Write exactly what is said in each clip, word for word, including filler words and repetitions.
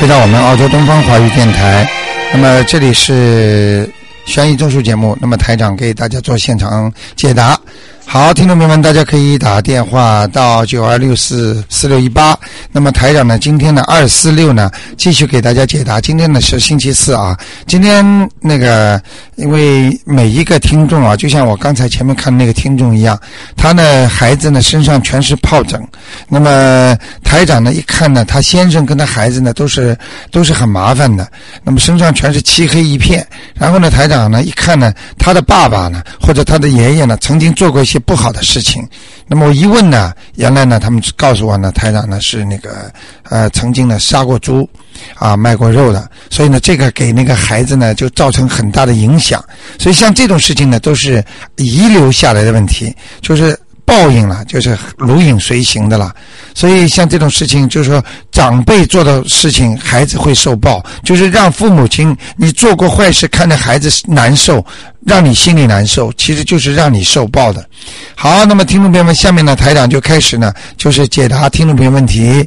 回到我们澳洲东方华语电台。那么这里是悬疑综述节目，那么台长给大家做现场解答。好，听众朋友们，大家可以打电话到九二六四四六一八。那么台长呢，今天的二四六呢，继续给大家解答。今天呢是星期四啊，今天那个因为每一个听众啊，就像我刚才前面看那个听众一样，他呢孩子呢身上全是疱疹。那么台长呢一看呢，他先生跟他孩子呢都是都是很麻烦的，那么身上全是漆黑一片。然后呢，台长呢一看呢，他的爸爸呢或者他的爷爷呢曾经做过一些不好的事情。那么我一问呢，原来呢他们告诉我呢，台长呢是那个呃曾经呢杀过猪啊，卖过肉的，所以呢这个给那个孩子呢就造成很大的影响。所以像这种事情呢都是遗留下来的问题，就是报应了，就是如影随形的了。所以像这种事情，就是说长辈做的事情孩子会受报，就是让父母亲你做过坏事看着孩子难受，让你心里难受，其实就是让你受报的。好，那么听众朋友们，下面呢台长就开始呢就是解答听众朋友问题。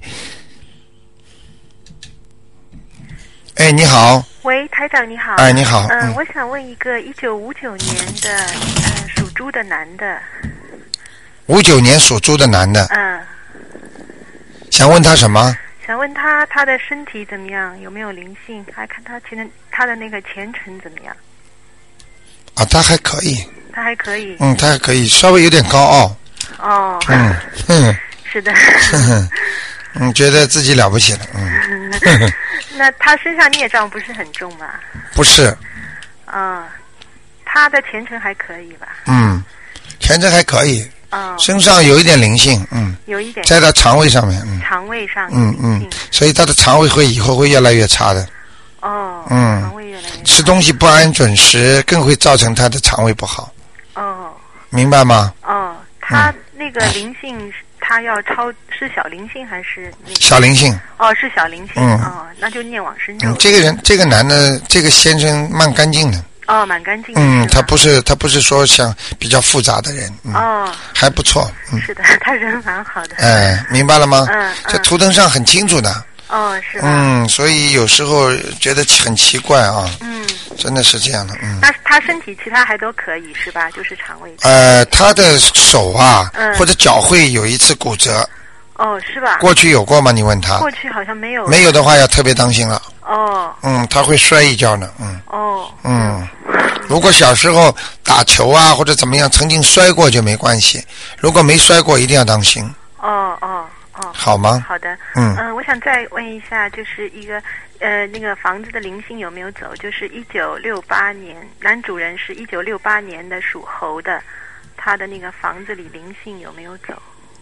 哎，你好。 喂，台长你好。 哎，你好。 嗯、呃，我想问一个一九五九年的呃属猪的男的。 五九年属猪的男的。 嗯。 想问他什么？ 想问他他的身体怎么样，有没有灵性，还看他前他的那个前程怎么样。 啊，他还可以。他还可以。 嗯，他还可以，稍微有点高傲。 哦。 嗯嗯。 是的。 嗯，觉得自己了不起了。嗯。 那他身上孽障不是很重吗？ 不是。 嗯，他的前程还可以吧？ 嗯，前程还可以。 哦。 身上有一点灵性，嗯。 有一点。 在他肠胃上面，嗯。 肠胃上。 嗯嗯。所以他的肠胃会以后会越来越差的。 哦。 嗯。 肠胃越来越差。 吃东西不按准时，更会造成他的肠胃不好。 哦。 明白吗？ 哦，他那个灵性。他要超是小灵性还是、那个、 小灵性？ 哦，是小灵性。 嗯， 哦，那就念往生咒。 嗯，这个人，这个男的，这个先生蛮干净的。 哦，蛮干净的。 嗯，他不是，他不是说像比较复杂的人。嗯、 哦， 还不错。嗯， 是的，他人蛮好的。 哎，明白了吗？ 嗯， 这图腾上很清楚的。 哦，是吧？ 嗯，所以有时候觉得很奇怪啊。 嗯， 真的是这样的。嗯， 那他身体其他还都可以是吧？就是肠胃。 呃，他的手啊， 嗯、 或者脚会有一次骨折。 哦，是吧？ 过去有过吗？你问他。 过去好像没有。 没有的话要特别当心了。 哦。 嗯，他会摔一跤呢。嗯。 哦。 嗯，如果小时候打球啊或者怎么样曾经摔过就没关系，如果没摔过一定要当心。 哦哦哦。 好吗？ 好的。 嗯嗯、呃，我想再问一下，就是一个呃那个房子的灵性有没有走？就是一九六八年，男主人是一九六八年的属猴的，他的那个房子里灵性有没有走？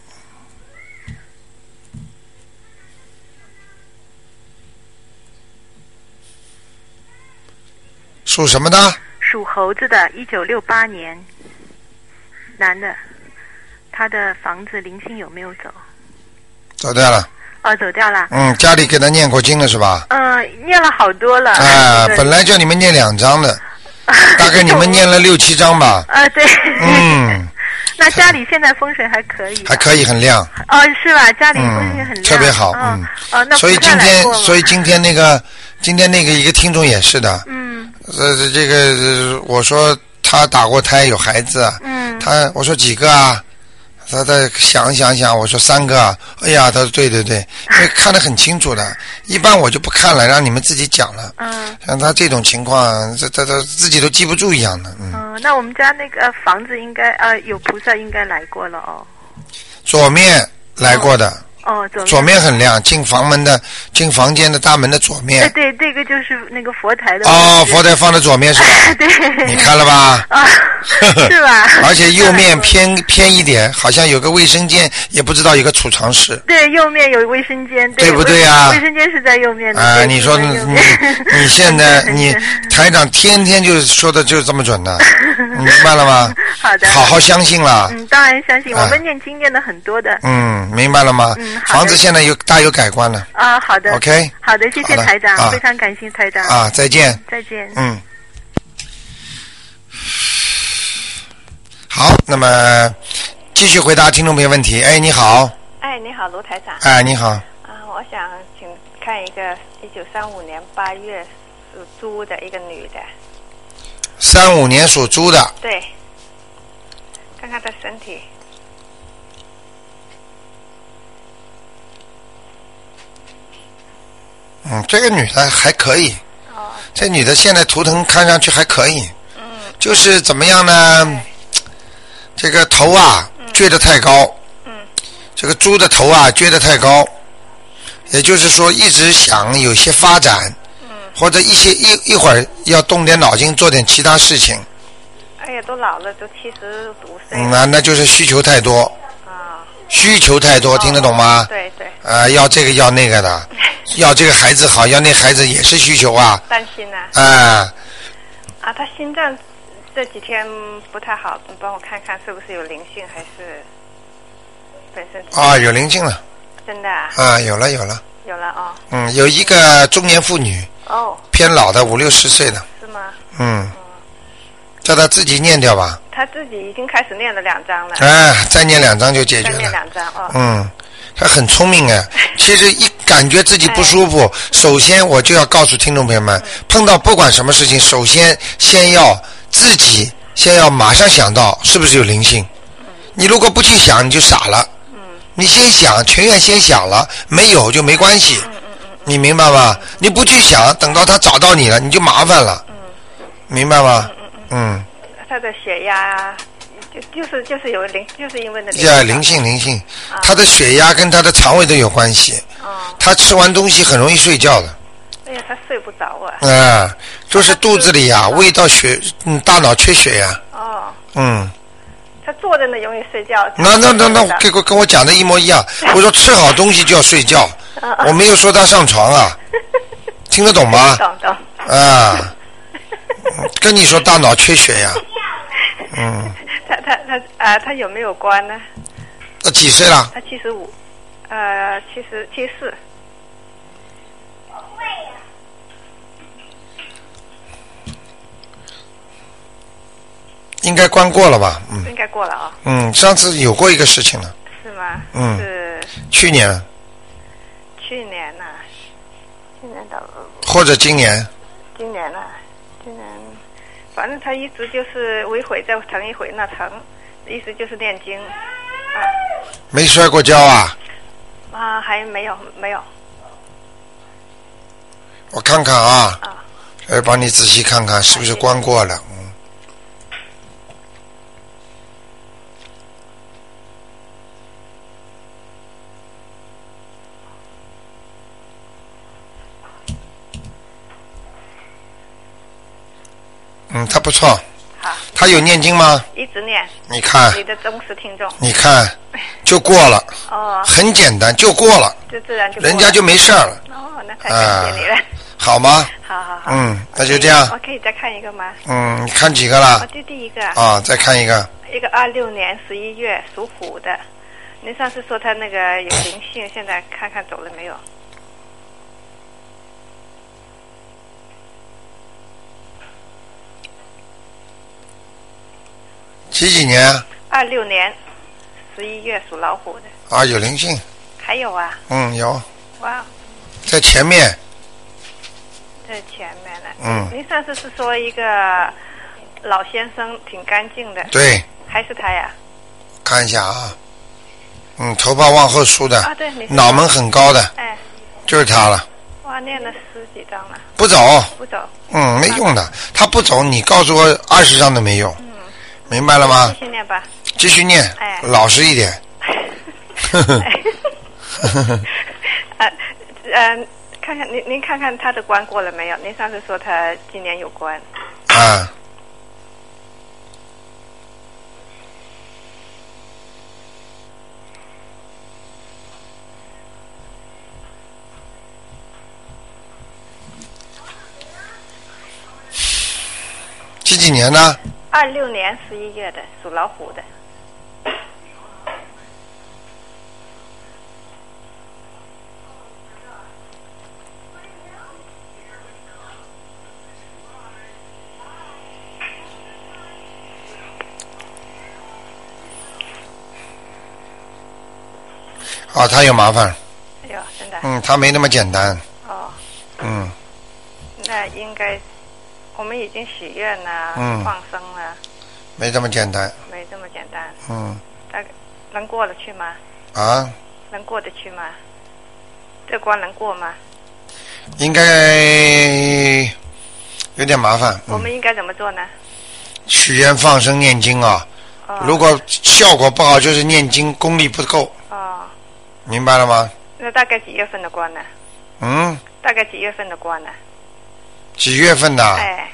属什么的？ 属猴子的，一九六八年，男的，他的房子灵性有没有走？ 走掉了。 哦，走掉了。 嗯，家里给他念过经了是吧？ 嗯、呃，念了好多了。 啊，本来叫你们念两张的，大概你们念了六七张吧。 啊，对。 嗯。 那家里现在风水还可以。 还可以，很亮。 哦，是吧？家里风水很亮。 嗯、特别好。 嗯。 嗯哦，那所以今天，所以今天那个，今天那个一个听众也是的。 嗯。 呃，这个、呃、我说他打过胎有孩子。 嗯。 他我说几个啊？他再想想想，我说三个啊。哎呀，他说对对对，因为看得很清楚的。一般我就不看了，让你们自己讲了。 嗯。 像他这种情况，这他他自己都记不住一样的。嗯。 嗯，那我们家那个房子应该呃有菩萨应该来过了哦。 左面来过的。 哦哦，左面左面很亮，进房门的进房间的大门的左面。 哎，对，这个就是那个佛台的。 哦，佛台放在左面是吧？ 对。 你看了吧？ 啊，是吧？ 而且右面偏偏一点，好像有个卫生间，也不知道有个储藏室。 对，右面有卫生间， 对不对呀？ 卫生间是在右面的。 啊，你说你你现在你台长天天就说的就这么准的，你明白了吗？ 好的。 好好相信了。 嗯，当然相信，我们念经念的很多的。 嗯，明白了吗？ 嗯。 房子现在有大有改观了。 啊，好的。 OK。 好的，谢谢台长， 啊、 非常感谢台长。 啊，再见。 再见。 嗯。好，那么继续回答听众朋友问题。哎，你好。 哎，你好，卢台长。 哎，你好。 啊，我想请看一个一九三五年八月属猪的一个女的。 三五年属猪的。 对。看看她身体。 嗯，这个女的还可以。 哦。 这女的现在图腾看上去还可以。 嗯。 就是怎么样呢？这个头啊，撅得太高。 嗯。 这个猪的头啊，撅得太高。也就是说，一直想有些发展。嗯。或者一些一一会儿要动点脑筋，做点其他事情。 哎呀，都老了，都七十五岁。 嗯啊，那就是需求太多。 啊。需求太多，听得懂吗？ 对对。 啊，要这个要那个的，要这个孩子好，要那孩子也是需求啊。 担心啊。 啊。 啊，他心脏这几天不太好，你帮我看看是不是有灵性，还是本身？ 啊，有灵性了。 真的啊。 啊，有了有了。 有了哦。 嗯，有一个中年妇女。 哦。 偏老的，五六十岁的。 是吗？ 嗯。叫他自己念掉吧。 他自己已经开始念了两章了。 哎，再念两章就解决了。 再念两章哦。 嗯，他很聪明哎。其实一感觉自己不舒服，哎、首先我就要告诉听众朋友们，嗯、碰到不管什么事情，首先先要自己先要马上想到是不是有灵性。嗯、你如果不去想，你就傻了。嗯。你先想，全院先想了，没有就没关系。嗯嗯嗯。你明白吗？嗯、你不去想，等到他找到你了，你就麻烦了。嗯。明白吗？嗯。嗯， 他的血压就就是就是有灵，就是因为那灵。灵性灵性，啊、他的血压跟他的肠胃都有关系。哦。他吃完东西很容易睡觉的。 哎呀，他睡不着啊。 嗯，就是肚子里呀、啊，胃到血，嗯，大脑缺血呀、啊。 哦。 嗯。 他坐着呢容易睡觉。 那那那那跟跟我讲的一模一样。我说吃好东西就要睡觉，我没有说他上床啊。听得懂吗？ 懂懂。 啊。跟你说大脑缺血呀，嗯。 他他他啊，他有没有关呢？ 他几岁了？ 他七十五，呃，七十七四。 应该关过了吧？嗯。 应该过了啊、哦。 嗯，上次有过一个事情了。 是吗？ 嗯。 是。 去年。 去年呐、啊，去年的。 或者今年。 今年呐、啊。今年，反正他一直就是一会这疼一会那疼，意思就是念经。啊、 没摔过跤啊？ 啊，还没有没有。 我看看啊。 啊。 呃，帮你仔细看看是不是关过了，嗯。嗯，他不错。 好。 他有念经吗？ 一直念。 你看。 你的忠实听众。 你看，就过了。 哦。 很简单，就过了。 就自然就过了。 人家就没事了。 哦，那太感谢你了。 啊、好吗？ 好好好。 嗯，那就这样。 我可以再看一个吗？ 嗯，你看几个了？ 哦，就第一个。 啊，再看一个。 一个二六年十一月属虎的，您上次说他那个有灵性，现在看看走了没有？ 几几年？ 二六年十一月属老虎的。 啊，有灵性。 还有啊？ 嗯，有。 哇。 在前面。 在前面呢。 嗯。 您上次是说一个老先生挺干净的。 对。 还是他呀？ 看一下啊。嗯，头发往后梳的。 啊，对， 脑门很高的。 哎。 就是他了。 哇，念了十几张了。 不走。 不走。 嗯，没用的。他不走，你告诉我二十张都没用。 嗯。 明白了吗？ 继续念吧。 继续念。 哎。 老实一点。呵呵。 呃呃，看看您您看看他的关过了没有？您上次说他今年有关。 啊。几几年呢？ 二六年十一月的，属老虎的。 哦，他有麻烦。 哎呦，真的。 嗯，他没那么简单。 哦。 该，我们已经许愿了， 嗯放生了， 没这么简单。 没这么简单。 嗯。 大概能过得去吗？ 啊？ 能过得去吗？这关能过吗？ 应该有点麻烦。嗯、 我们应该怎么做呢？ 许愿、放生、念经啊。 哦、 如果效果不好，就是念经功力不够。 哦。 明白了吗？ 那大概几月份的关呢？ 嗯。 大概几月份的关呢？ 几月份的？ 哎。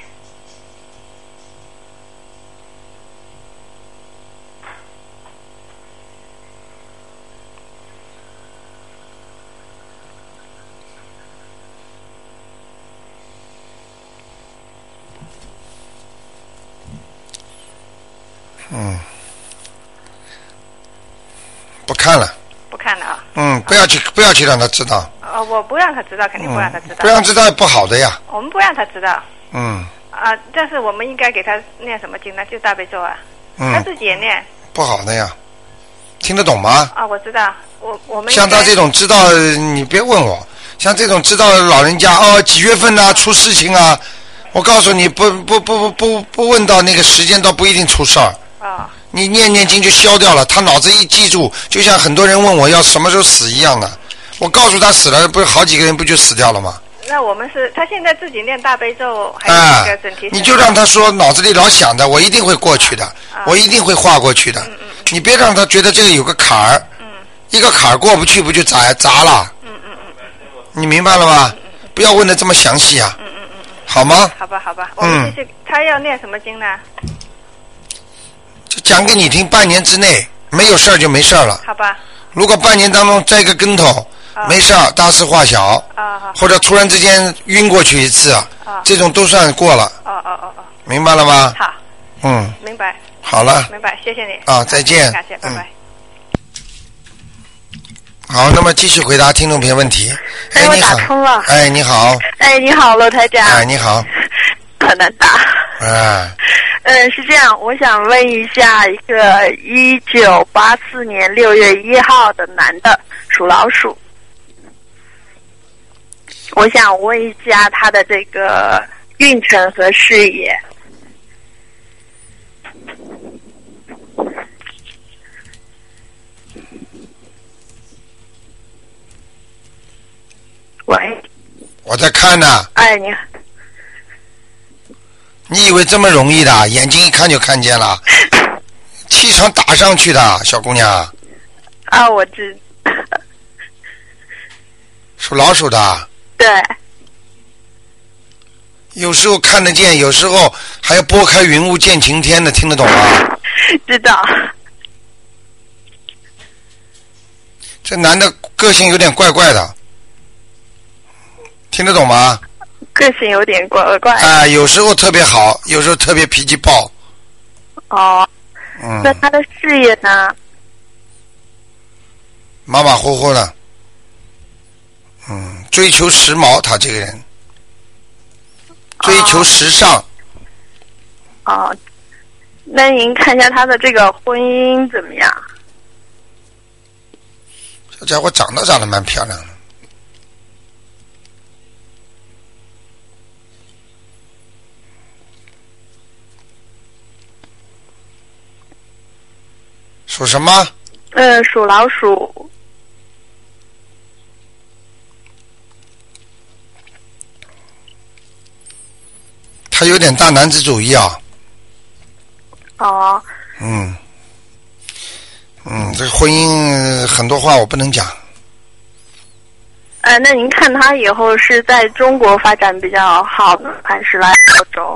嗯。不看了。 不看了啊。 嗯，不要去，不要去让他知道。 哦，我不让他知道，肯定不让他知道。 嗯、不让知道不好的呀。 我们不让他知道。 嗯。 啊，但是我们应该给他念什么经呢？就大悲咒啊。 嗯。 他自己也念。 不好的呀，听得懂吗？ 啊，我知道，我我们像他这种知道，你别问我。像这种知道老人家哦几月份啊出事情啊，我告诉你不不不不不不问到那个时间，倒不一定出事儿。 啊。 你念念经就消掉了，他脑子一记住，就像很多人问我要什么时候死一样的。我告诉他死了，不是好几个人不就死掉了吗？ 那我们是他现在自己念大悲咒，还有那个整体、 啊。你就让他说脑子里老想的，我一定会过去的，啊、我一定会跨过去的。 嗯嗯、 你别让他觉得这个有个坎儿， 嗯、 一个坎儿过不去，不就砸砸了？ 嗯嗯嗯嗯。 你明白了吗？ 嗯嗯、 不要问的这么详细啊。 嗯嗯嗯嗯。 好吗？ 好吧好吧，我们继续。嗯、他要念什么经呢？ 就讲给你听，半年之内没有事儿就没事儿了。 好吧。 如果半年当中栽个跟头， 哦、 没事儿，大事化小。 哦、 或者突然之间晕过去一次， 哦、 这种都算过了。 哦哦哦哦。 明白了吗？ 好。 嗯。 明白。 好了。 明白，谢谢你。 啊，再见。 感谢，拜拜。 嗯、好，那么继续回答听众朋友问题。 哎，我打通了。 哎，你好。 哎，你好，罗台长。 哎，你好。 很难打。 哎。 嗯，是这样，我想问一下，一个一九八四年六月一号的男的，属老鼠。我想问一下他的这个运程和事业。喂。 我在看呢。 哎，你。 你以为这么容易的？眼睛一看就看见了，气场打上去的，小姑娘。 啊，我知。 属老鼠的。 对。 有时候看得见，有时候还要拨开云雾见晴天的，听得懂吗？ 知道。 这男的个性有点怪怪的，听得懂吗？ 个性有点怪怪。 啊、呃，有时候特别好，有时候特别脾气暴。 哦。 嗯。 那他的事业呢？ 马马虎虎的。嗯，追求时髦，他这个人。追求时尚。 哦。那您看一下他的这个婚姻怎么样？ 这家伙长得长得蛮漂亮的。属什么？ 嗯，属老鼠。 他有点大男子主义啊。 哦。 嗯。嗯，这个婚姻很多话我不能讲。 呃，那您看他以后是在中国发展比较好呢，还是来澳洲？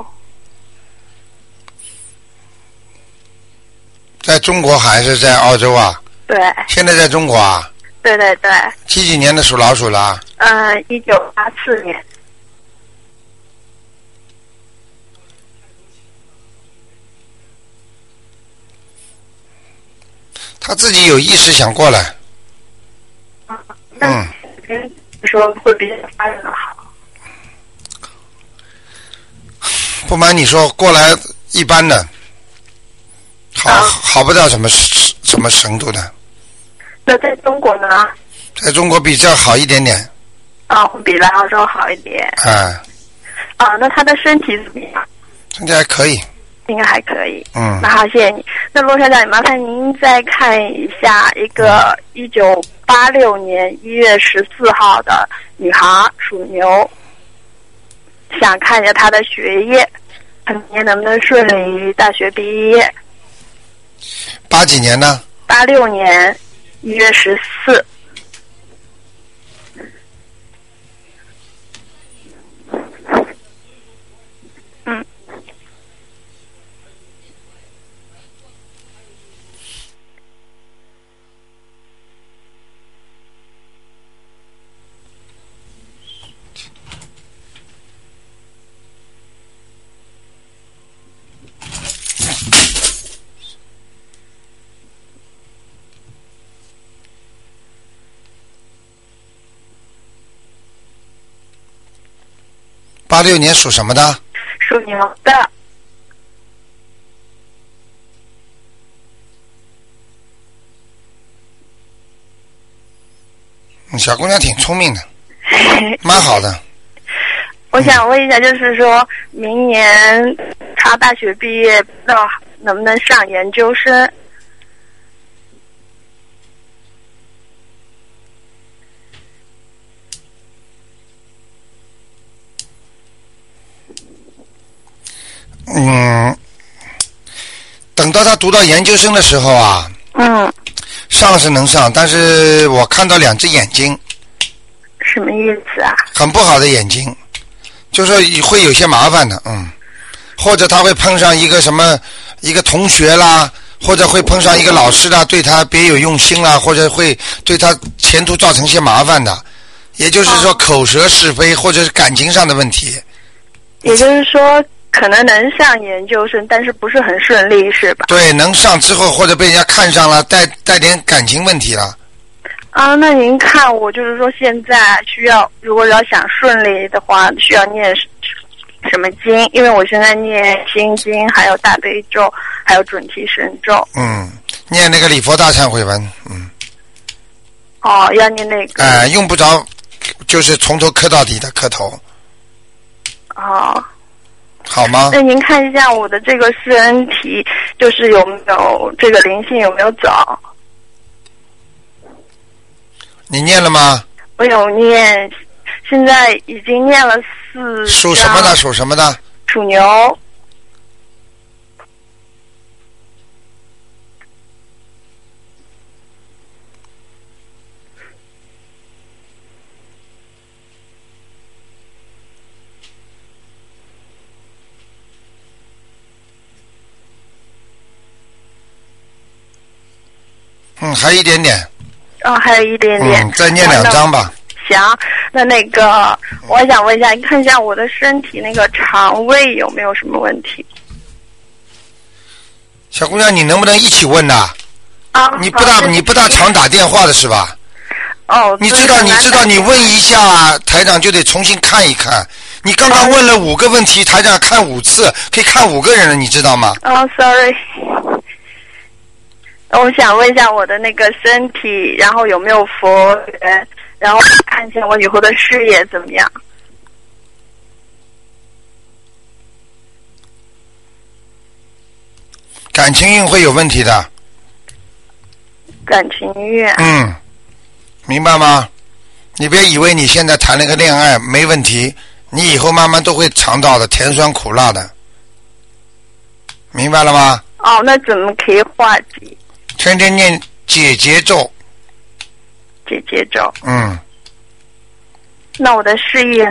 在中国还是在澳洲啊？ 对。 现在在中国啊？ 对对对。 几几年的属老鼠了？ 嗯、呃，一九八四年。 他自己有意识想过来。 嗯。嗯，说会比较发展的好。 不瞒你说，过来一般的。好，啊、好不到什么什么程度的。 那在中国呢？ 在中国比这好一点点。 啊，会比来澳洲好一点。 啊。 啊，那他的身体怎么样？ 身体还可以。 应该还可以。 嗯。 那好，谢谢你。那罗台长，麻烦您再看一下一个一九八六年一月十四号的女孩，属牛，想看一下她的学业，看明年能不能顺利大学毕业。 八几年呢？ 八六年一月十四。嗯。 八六年属什么的？ 属牛的。 小姑娘挺聪明的，蛮好的。 我想问一下，就是说明年她大学毕业，不知道能不能上研究生？ 嗯，等到他读到研究生的时候啊， 嗯， 上是能上，但是我看到两只眼睛。 什么意思啊？ 很不好的眼睛，就是会有些麻烦的，嗯，或者他会碰上一个什么一个同学啦，或者会碰上一个老师啦，对他别有用心啦，或者会对他前途造成一些麻烦的，也就是说口舌是非或者是感情上的问题。 也就是说可能能上研究生，但是不是很顺利，是吧？ 对，能上之后或者被人家看上了，带带点感情问题了。 啊，那您看我就是说现在需要，如果要想顺利的话，需要念什么经？因为我现在念心经，还有大悲咒，还有准提神咒。 嗯，念那个礼佛大忏悔文，嗯。 哦，要念那个。 哎、呃，用不着，就是从头磕到底的磕头。 哦。 好吗？ 那您看一下我的这个身体，就是有没有这个灵性有没有走？ 你念了吗？ 我有念，现在已经念了四。 属什么的？属什么的？ 属牛。 嗯，还有一点点。 哦，还有一点点。 嗯，再念两张吧。 行，那那个，我想问一下，你看一下我的身体那个肠胃有没有什么问题？ 小姑娘，你能不能一起问呐？ 啊， 你不大你不大常打电话的是吧？ 哦， 你知道你知道你问一下台长就得重新看一看。你刚刚问了五个问题，台长看五次，可以看五个人了，你知道吗？ 哦 ，sorry。我想问一下我的那个身体，然后有没有佛缘，然后看一下我以后的事业怎么样。 感情运会有问题的。 感情运。 嗯，明白吗？你别以为你现在谈了个恋爱没问题，你以后慢慢都会尝到的，甜酸苦辣的。明白了吗？ 哦，那怎么可以化解？ 天天念解结咒。 解结咒。 嗯。 那我的事业呢？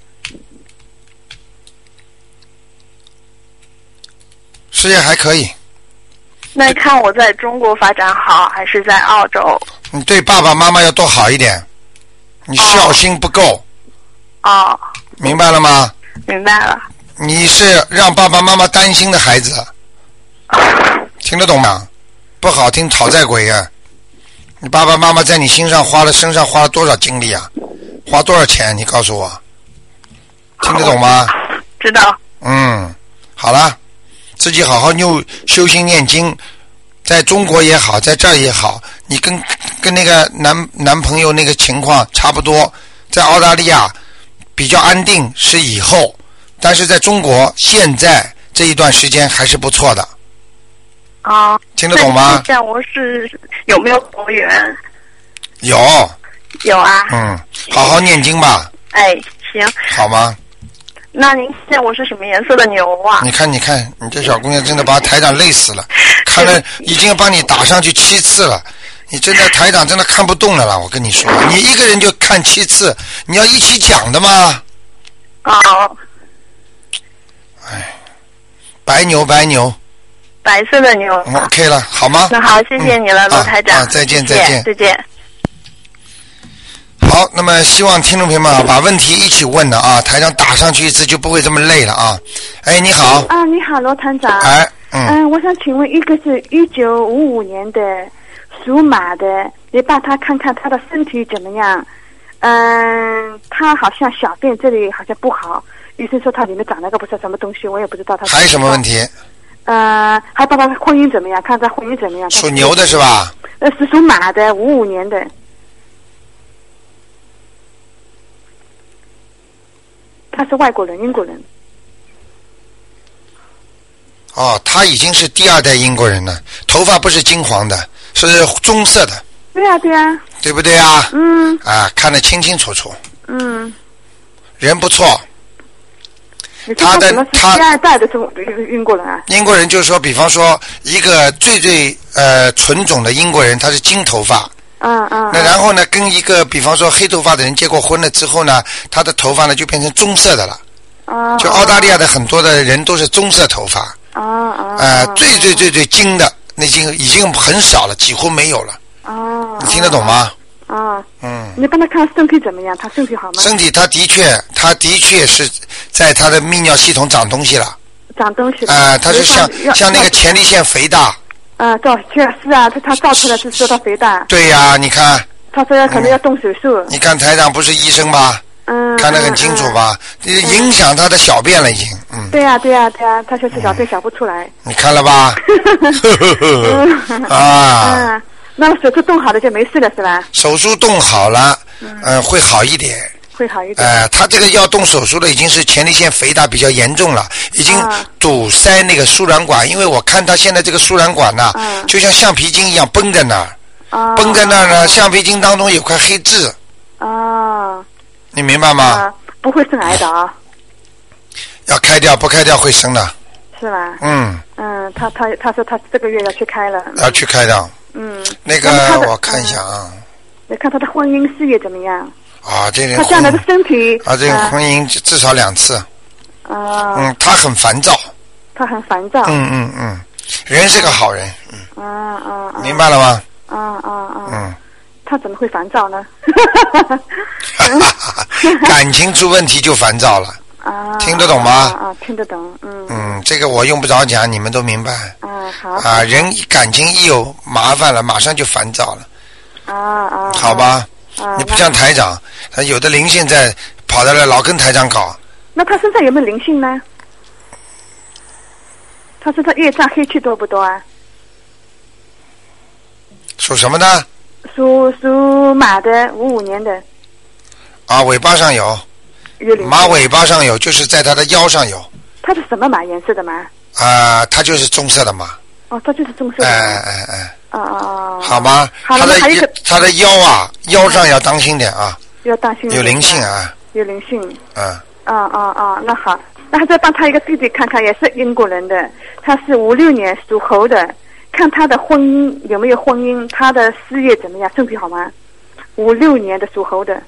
事业还可以。 那看我在中国发展好，还是在澳洲？ 你对爸爸妈妈要多好一点，你孝心不够。 哦。 明白了吗？ 明白了。 你是让爸爸妈妈担心的孩子。听得懂吗？不好听，讨债鬼呀、啊！你爸爸妈妈在你身上花了身上花了多少精力啊？花多少钱？你告诉我，听得懂吗？ 知道。 嗯，好了，自己好好修修心念经，在中国也好，在这儿也好，你跟跟那个男男朋友那个情况差不多，在澳大利亚比较安定是以后， 但是在中国现在这一段时间还是不错的。 啊， 听得懂吗？ 这样我是有没有佛缘？ 有。 有啊。 嗯，好好念经吧。 哎，行。 好吗？ 那您见我是什么颜色的牛啊？ 你看，你看，你这小姑娘真的把台长累死了，看了已经把你打上去七次了，你真的台长真的看不动了啦！我跟你说，你一个人就看七次，你要一起讲的吗？ 哦。 哎，白牛，白牛。 白色的牛。 嗯、OK 了，好吗？ 那好，谢谢你了，罗、嗯、台长、 啊啊。再见，再见， 再见。 好，那么希望听众朋友们啊，把问题一起问的啊，台上打上去一次就不会这么累了啊。哎，你好。 啊，你好，罗团长。 哎，嗯。 嗯，我想请问，一个是一九五五年的属马的，你帮他看看他的身体怎么样？嗯，他好像小便这里好像不好，医生说他里面长了个不知道什么东西，我也不知道他。 还有什么问题？ 呃，还帮他婚姻怎么样？看他婚姻怎么样？ 属牛的是吧？ 呃，是属马的，五五年的。他是外国人，英国人。 哦，他已经是第二代英国人了，头发不是金黄的，是棕色的。 对呀、啊，对呀、啊。 对不对啊？ 嗯。 啊，看得清清楚楚。 嗯。 人不错。 他的他第二代的中英国人啊。 英国人就是说，比方说一个最最呃纯种的英国人，他是金头发。 嗯嗯。 那然后呢，跟一个比方说黑头发的人结过婚了之后呢，他的头发呢就变成棕色的了。 哦。 就澳大利亚的很多的人都是棕色头发。 哦哦。 呃，最最最最金的，那已经已经很少了，几乎没有了。 哦。 你听得懂吗？ 啊， 嗯， 你帮他看身体怎么样？他身体好吗？ 身体他的确，他的确是在他的泌尿系统长东西了。 长东西了。 啊、呃，他是像像那个前列腺肥大。 啊，照确是啊，他他照出来是说他肥大。 对呀、啊，你看。 他说要可能要动手术。 嗯、你看台长不是医生吧？ 嗯。 看得很清楚吧？ 嗯、 影响他的小便了已经，嗯。 对呀、啊、对呀、啊、对呀、啊，他就是小便小不出来。 你看了吧？啊。 嗯。那么手术动好了就没事了是吧？ 手术动好了，嗯、呃，会好一点。 会好一点。 呃，他这个要动手术的已经是前列腺肥大比较严重了，已经堵塞那个输卵管，因为我看他现在这个输卵管呢、啊，就像橡皮筋一样绷在那儿， 啊、 绷在那儿呢，橡皮筋当中有块黑痣。 啊。 你明白吗？ 啊，不会生癌的啊。 要开掉，不开掉会生的。 是吧？ 嗯。 嗯，他他他说他这个月要去开了。 要去开掉。 嗯， 那个我看一下啊。 你看他的婚姻事业怎么样？ 啊，这人他将来的身体啊，这个婚姻至少两次。 啊。 嗯，他很烦躁。 他很烦躁。 嗯嗯嗯，人是个好人。嗯。 啊啊啊！ 明白了吗？ 啊啊啊！ 嗯。 他怎么会烦躁呢？ 感情出问题就烦躁了。 啊。 听得懂吗？ 啊，听得懂。嗯。 嗯，这个我用不着讲，你们都明白。 啊，好。 啊，人感情一有麻烦了，马上就烦躁了。 啊啊。 好吧。 啊。 你不像台长，他有的灵性在跑到来老跟台长搞。 那他身上有没有灵性呢？他身上业障黑气多不多啊？ 属什么的？ 属属马的，五五年的。 啊，尾巴上有。马尾巴上有，就是在他的腰上有。 它是什么马？颜色的马？ 啊，它就是棕色的马。 哦，它就是棕色的马。 哎哎哎。 哦哦哦。 好吗？ 好了，还有一个。 他的腰啊，腰上要当心点啊。 要当心。 有灵性啊。 有灵性。 嗯。 啊啊啊！那好，那再帮他一个弟弟看看，也是英国人的，他是五六年属猴的，看他的婚姻有没有婚姻，他的事业怎么样，身体好吗？五六年的属猴的。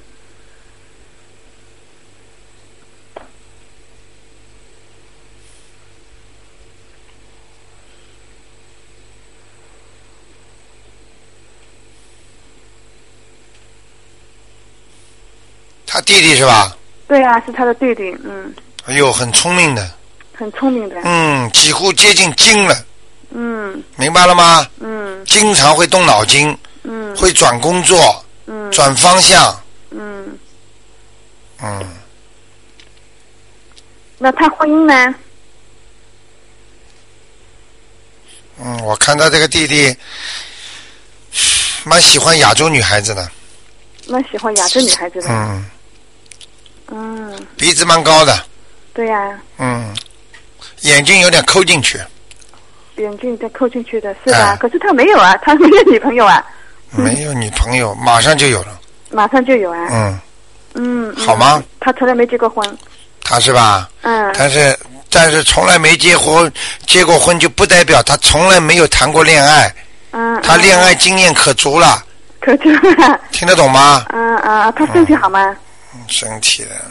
他弟弟是吧？ 对啊，是他的弟弟，嗯。 哎呦，很聪明的。 很聪明的。 嗯，几乎接近精了。 嗯。 明白了吗？ 嗯。 经常会动脑筋。 嗯。 会转工作。 嗯。 转方向。 嗯。 嗯。 那他婚姻呢？ 嗯，我看他这个弟弟蛮喜欢亚洲女孩子的。 蛮喜欢亚洲女孩子的。 嗯。 嗯。 鼻子蛮高的。 对呀、啊。 嗯，眼睛有点抠进去。 眼睛再抠进去的是吧？ 哎、 可是他没有啊，他没有女朋友啊。 没有女朋友，马上就有了。 马上就有啊。 嗯。 嗯。 好吗？ 他从来没结过婚。 他是吧？ 嗯。 但是但是从来没结婚，结过婚就不代表他从来没有谈过恋爱。 嗯。 他恋爱经验可足了。 可足了。 听得懂吗？ 嗯嗯，他身体好吗？ 嗯，身体的。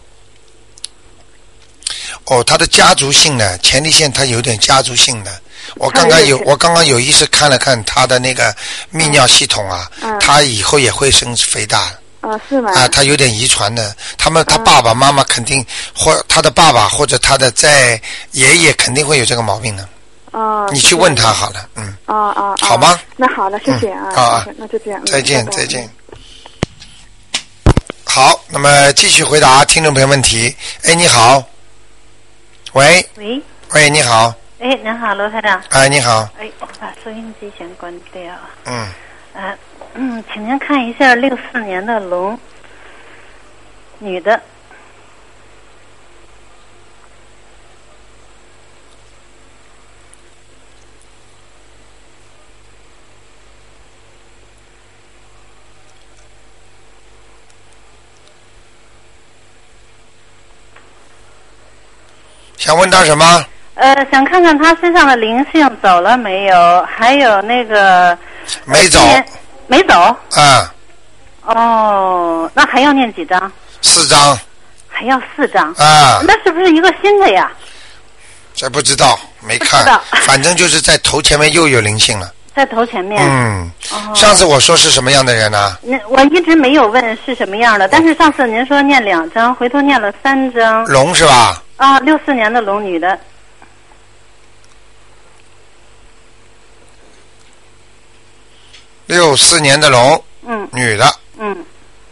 哦，他的家族性呢，前列腺他有点家族性的。我刚刚有，我刚刚有意识看了看他的那个泌尿系统啊， 嗯、 他以后也会生肥大。 哦，是吗？ 啊，他有点遗传的，他们他爸爸妈妈肯定，或他的爸爸或者他的在爷爷肯定会有这个毛病的。 哦。 你去问他好了，嗯。 哦哦。 好吗？ 那好了，谢谢啊。 嗯、啊， 那就这样。 再见，再见。好，那么继续回答听众朋友问题。哎，你好。喂。 喂。 喂，你好。 哎，您好，罗台长。 哎，你好。 哎，我把收音机先关掉。 嗯。 啊，嗯，请您看一下六四年的龙，女的。 想问他什么？ 呃，想看看他身上的灵性走了没有，还有那个没走， 没走啊。 哦，那还要念几张？ 四张。 还要四张啊？ 那是不是一个新的呀？ 这不知道，没看，反正就是在头前面又有灵性了。 在头前面。 嗯。 哦。 上次我说是什么样的人呢、啊？ 您我一直没有问是什么样的，但是上次您说念两张，回头念了三张。 龙是吧？ 啊，六四年的龙，女的。 六四年的龙。 嗯。 女的。 嗯。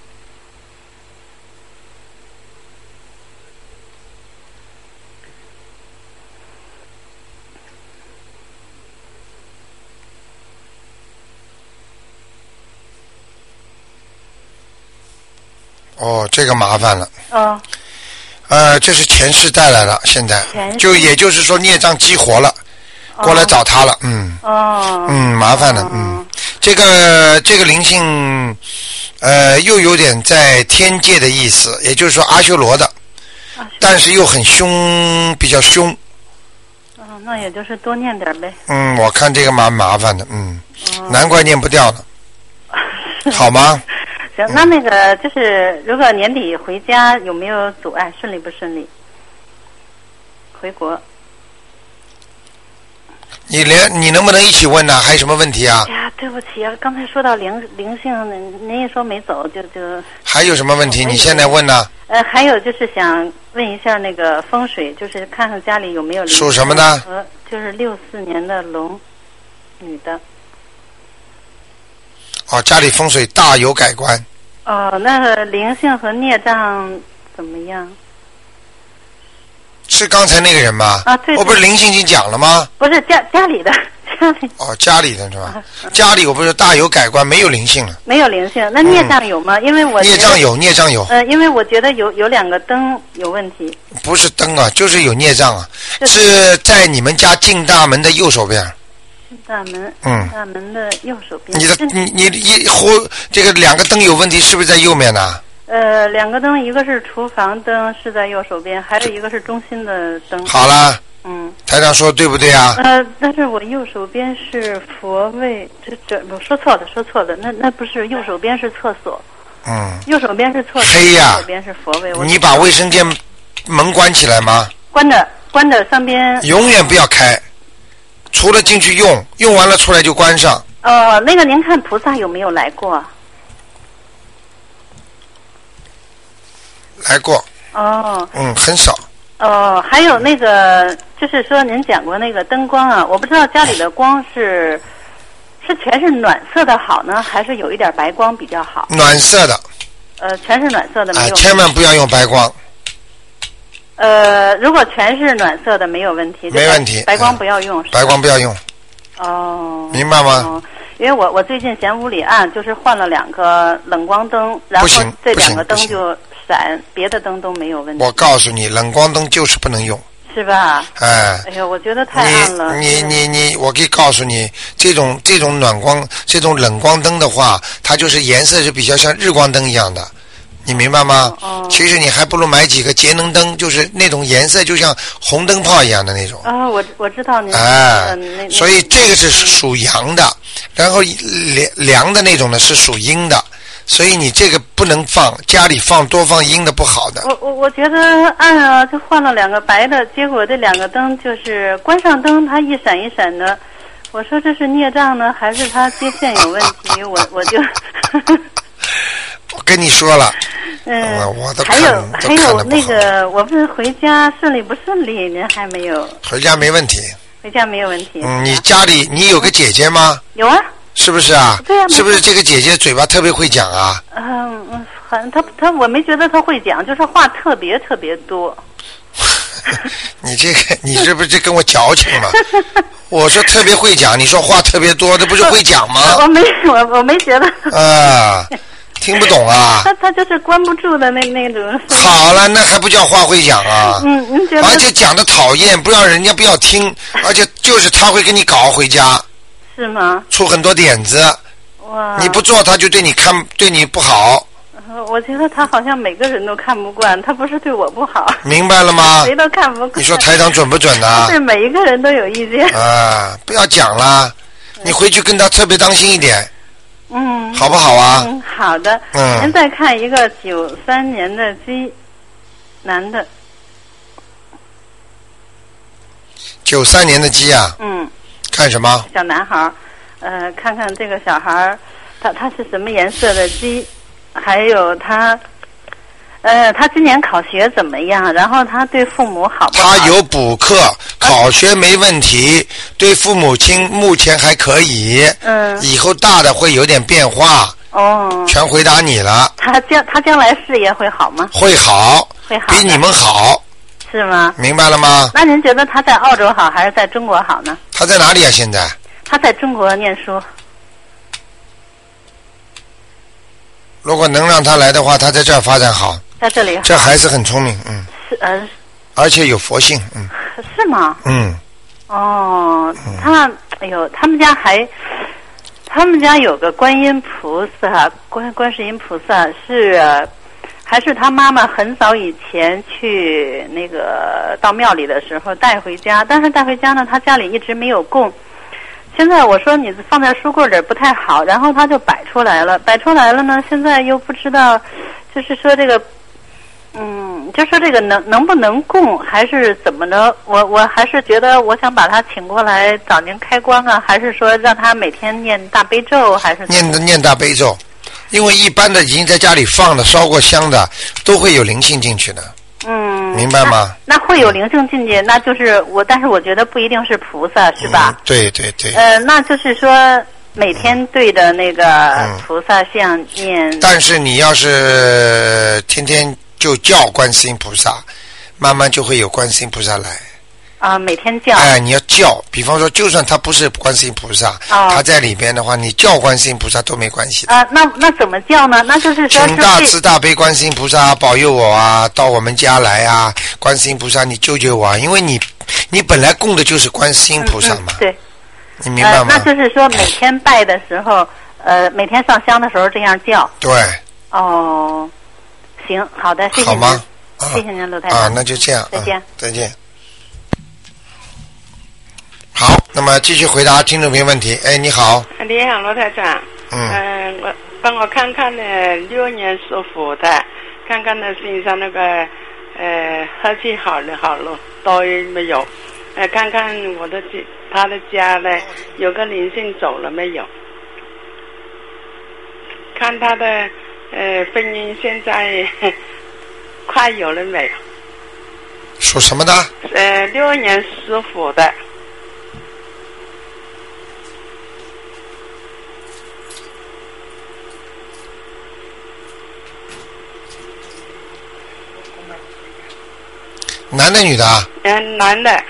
哦，这个麻烦了。 哦。 呃，这是前世带来的，现在就也就是说孽障激活了，哦、过来找他了，嗯。 哦。 嗯，麻烦了，哦、嗯。这个这个灵性，呃，又有点在天界的意思，也就是说阿修罗的， 啊、 但是又很凶，比较凶。 哦，那也就是多念点呗。 嗯，我看这个蛮麻烦的，嗯，哦、难怪念不掉了，好吗？ 行，那那个就是，如果年底回家有没有阻碍？顺利不顺利？回国？ 你连你能不能一起问呢？还有什么问题啊？ 哎呀，对不起啊，刚才说到灵灵性，您一说没走就就。 还有什么问题？你现在问呢？ 呃，还有就是想问一下那个风水，就是看看家里有没有灵性。 属什么呢？ 呃，就是六四年的龙，女的。 哦，家里风水大有改观。 哦，那个灵性和孽障怎么样？ 是刚才那个人吗？ 啊，对。 我不是灵性已经讲了吗？ 不是家家里的家里。 哦，家里的是吧？ 啊、 家里我不是大有改观，没有灵性了。 没有灵性，那孽障有吗？嗯、因为我孽障有，孽障有。 呃，因为我觉得有有两个灯有问题。 不是灯啊，就是有孽障啊，是, 是在你们家进大门的右手边。 大门， 嗯， 大门的右手边。 你的你你一呼这个两个灯有问题，是不是在右面呢？ 呃，两个灯，一个是厨房灯是在右手边，还有一个是中心的灯。 好了。 嗯。 台长说对不对啊？ 呃，但是我右手边是佛位，这这我说错了，说错了，那那不是右手边是厕所。 嗯。 右手边是厕所。 黑呀、啊。 右手边是佛位。 你把卫生间门关起来吗？ 关着，关着，上边。 永远不要开。除了进去用，用完了出来就关上。 哦、呃，那个您看菩萨有没有来过？ 来过。 哦。 嗯，很少。 哦，还有那个，就是说您讲过那个灯光啊，我不知道家里的光是是全是暖色的好呢，还是有一点白光比较好？ 暖色的。 呃，全是暖色的没有。 啊，千万不要用白光。 呃，如果全是暖色的没有问题， 没问题， 白光不要用，嗯、 白光不要用。 哦， 明白吗？ 哦、因为我我最近嫌屋里暗，就是换了两个冷光灯，然后这两个灯就闪，别的灯都没有问题。 我告诉你，冷光灯就是不能用。 是吧？ 哎， 哎呀，我觉得太暗了。 你你你你，我可以告诉你，这种这种暖光、这种冷光灯的话，它就是颜色是比较像日光灯一样的，你明白吗？ 哦。 其实你还不如买几个节能灯，就是那种颜色就像红灯泡一样的那种。 啊，我我知道您。 哎， 那所以这个是属阳的，然后凉凉的那种呢是属阴的。所以你这个不能放，家里放多放阴的不好的。 我我我觉得暗啊，就换了两个白的，结果这两个灯就是关上灯，它一闪一闪的。我说这是孽障呢，还是它接线有问题？我我就。 我跟你说了。 嗯。 我都还有还有那个，我问回家顺利不顺利？您还没有。 回家没问题。 回家没有问题。 嗯，你家里你有个姐姐吗？ 有啊。 是不是啊？ 对啊。 是不是这个姐姐嘴巴特别会讲啊？ 嗯嗯，好像她她我没觉得她会讲，就是话特别特别多。 你这个你这不是跟我矫情吗？我说特别会讲，你说话特别多，这不是会讲吗？ 我没我我没觉得。 啊，听不懂啊？ 他他就是关不住的那那种。 好了，那还不叫话会讲啊？ 嗯，您觉得？ 而且讲的讨厌，不让人家不要听，而且就是他会跟你搞回家。 是吗？ 出很多点子， 哇！ 你不做他就对你看对你不好。 我觉得他好像每个人都看不惯，他不是对我不好。 明白了吗？ 谁都看不惯。 你说台长准不准呢？ 对每一个人都有意见。 啊，不要讲了，你回去跟他特别当心一点。 嗯。 好不好啊？ 嗯，好的。 嗯。 您再看一个九三年的鸡，男的。 九三年的鸡啊。 嗯。 看什么？ 小男孩，呃，看看这个小孩，他他是什么颜色的鸡？还有他，呃，他今年考学怎么样？然后他对父母好不好？ 他有补课，考学没问题，啊、对父母亲目前还可以。 嗯。 以后大的会有点变化。 哦。 全回答你了。 他将他将来事业会好吗？ 会好。 会好。 比你们好。 是吗？ 明白了吗？ 那您觉得他在澳洲好还是在中国好呢？ 他在哪里啊？现在？ 他在中国念书。 如果能让他来的话，他在这儿发展好。 在这里好。 这孩子很聪明，嗯。 是呃。 而且有佛性，嗯。 是吗？ 嗯。 哦，他哎呦，他们家还，他们家有个观音菩萨，观观世音菩萨是。还是他妈妈很早以前去那个到庙里的时候带回家，但是带回家呢，他家里一直没有供。现在我说你放在书柜里不太好，然后他就摆出来了，摆出来了呢，现在又不知道，就是说这个，嗯，就说这个能能不能供，还是怎么着？我我还是觉得我想把他请过来找您开光啊，还是说让他每天念大悲咒，还是念念大悲咒。因为一般的已经在家里放的烧过香的都会有灵性进去的。 嗯。 明白吗？ 那, 那会有灵性进去，那就是我，但是我觉得不一定是菩萨，是吧？ 嗯、对对对。 呃，那就是说每天对着那个菩萨像念、嗯。 但是你要是天天就叫观世音菩萨，慢慢就会有观世音菩萨来。 啊、呃，每天叫。 哎，你要叫，比方说，就算他不是观世音菩萨，哦、他在里边的话，你叫观世音菩萨都没关系的。 啊、呃，那那怎么叫呢？那就是说， 请大慈大悲观世音菩萨保佑我啊，到我们家来啊，观世音菩萨你救救我啊，因为你你本来供的就是观世音菩萨嘛。 嗯嗯、对。 你明白吗？ 呃？那就是说，每天拜的时候，呃，每天上香的时候这样叫。 对。 哦，行，好的，谢谢您。 好吗？ 啊、谢谢您，卢台长。 啊，那就这样。 再见。 啊、再见。好，那么继续回答听众朋友问题。哎，你好。 你好，罗台长。 嗯。 呃、我帮我看看呢，六年属虎的，看看他身上那个呃黑气好了好了多没有？呃，看看我的他的家呢，有个灵性走了没有？看他的呃婚姻现在快有了没有？ 属什么的？ 呃，六年属虎的。 男的女的啊？ 嗯，男的。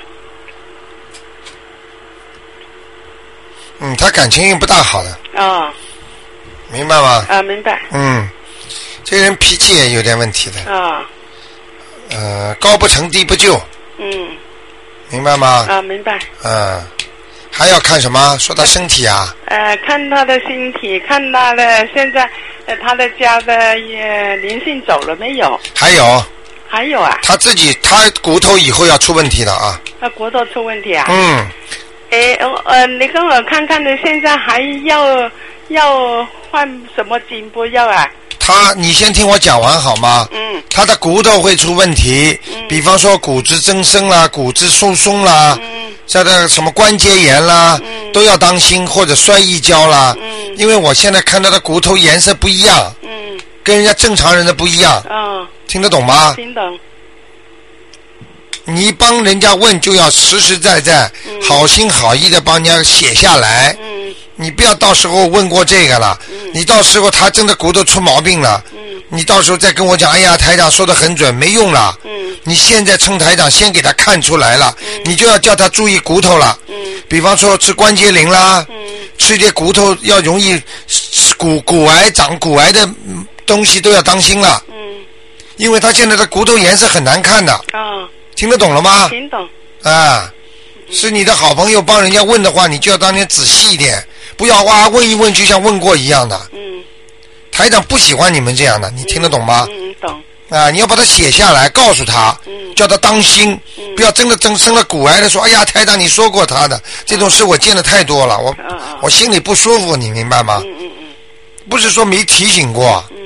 嗯，他感情运不大好的。 哦。 明白吗？ 啊，明白。 嗯， 这个人脾气也有点问题的。 啊。 呃，高不成低不就。 嗯。 明白吗？ 啊，明白。 嗯。还要看什么？说他身体啊。 呃，看他的身体，看他的现在，呃，他的家的也灵性走了没有？ 还有。 还有啊。 他自己，他骨头以后要出问题的啊。 他骨头出问题啊？ 嗯。 诶，呃，你跟我看看的，现在还要要换什么经不要啊？ 他，你先听我讲完好吗？ 嗯。 他的骨头会出问题，嗯、比方说骨质增生啦、骨质疏松啦，嗯，这个什么关节炎啦，嗯，都要当心，或者摔一跤啦。嗯。因为我现在看他的骨头颜色不一样，嗯，跟人家正常人的不一样。嗯。听得懂吗？ 听懂。 你帮人家问就要实实在在、嗯、好心好意的帮人家写下来、嗯、你不要到时候问过这个了、嗯、你到时候他真的骨头出毛病了、嗯、你到时候再跟我讲，哎呀台长说得很准，没用了、嗯、你现在趁台长先给他看出来了、嗯、你就要叫他注意骨头了、嗯、比方说吃关节灵啦、嗯、吃点骨头要容易骨骨癌长骨癌的东西都要当心了、嗯、因为他现在的骨头颜色很难看的、哦，听得懂了吗？ 听懂。 啊，是你的好朋友帮人家问的话，你就要当年仔细一点，不要哇问一问就像问过一样的。嗯。台长不喜欢你们这样的，你听得懂吗？ 嗯，懂。 啊，你要把它写下来，告诉他，嗯，叫他当心，嗯，不要真的真生了骨癌的说，哎呀，台长你说过他的，这种事我见的太多了，我、嗯、我心里不舒服，你明白吗？ 嗯嗯嗯。 不是说没提醒过。嗯。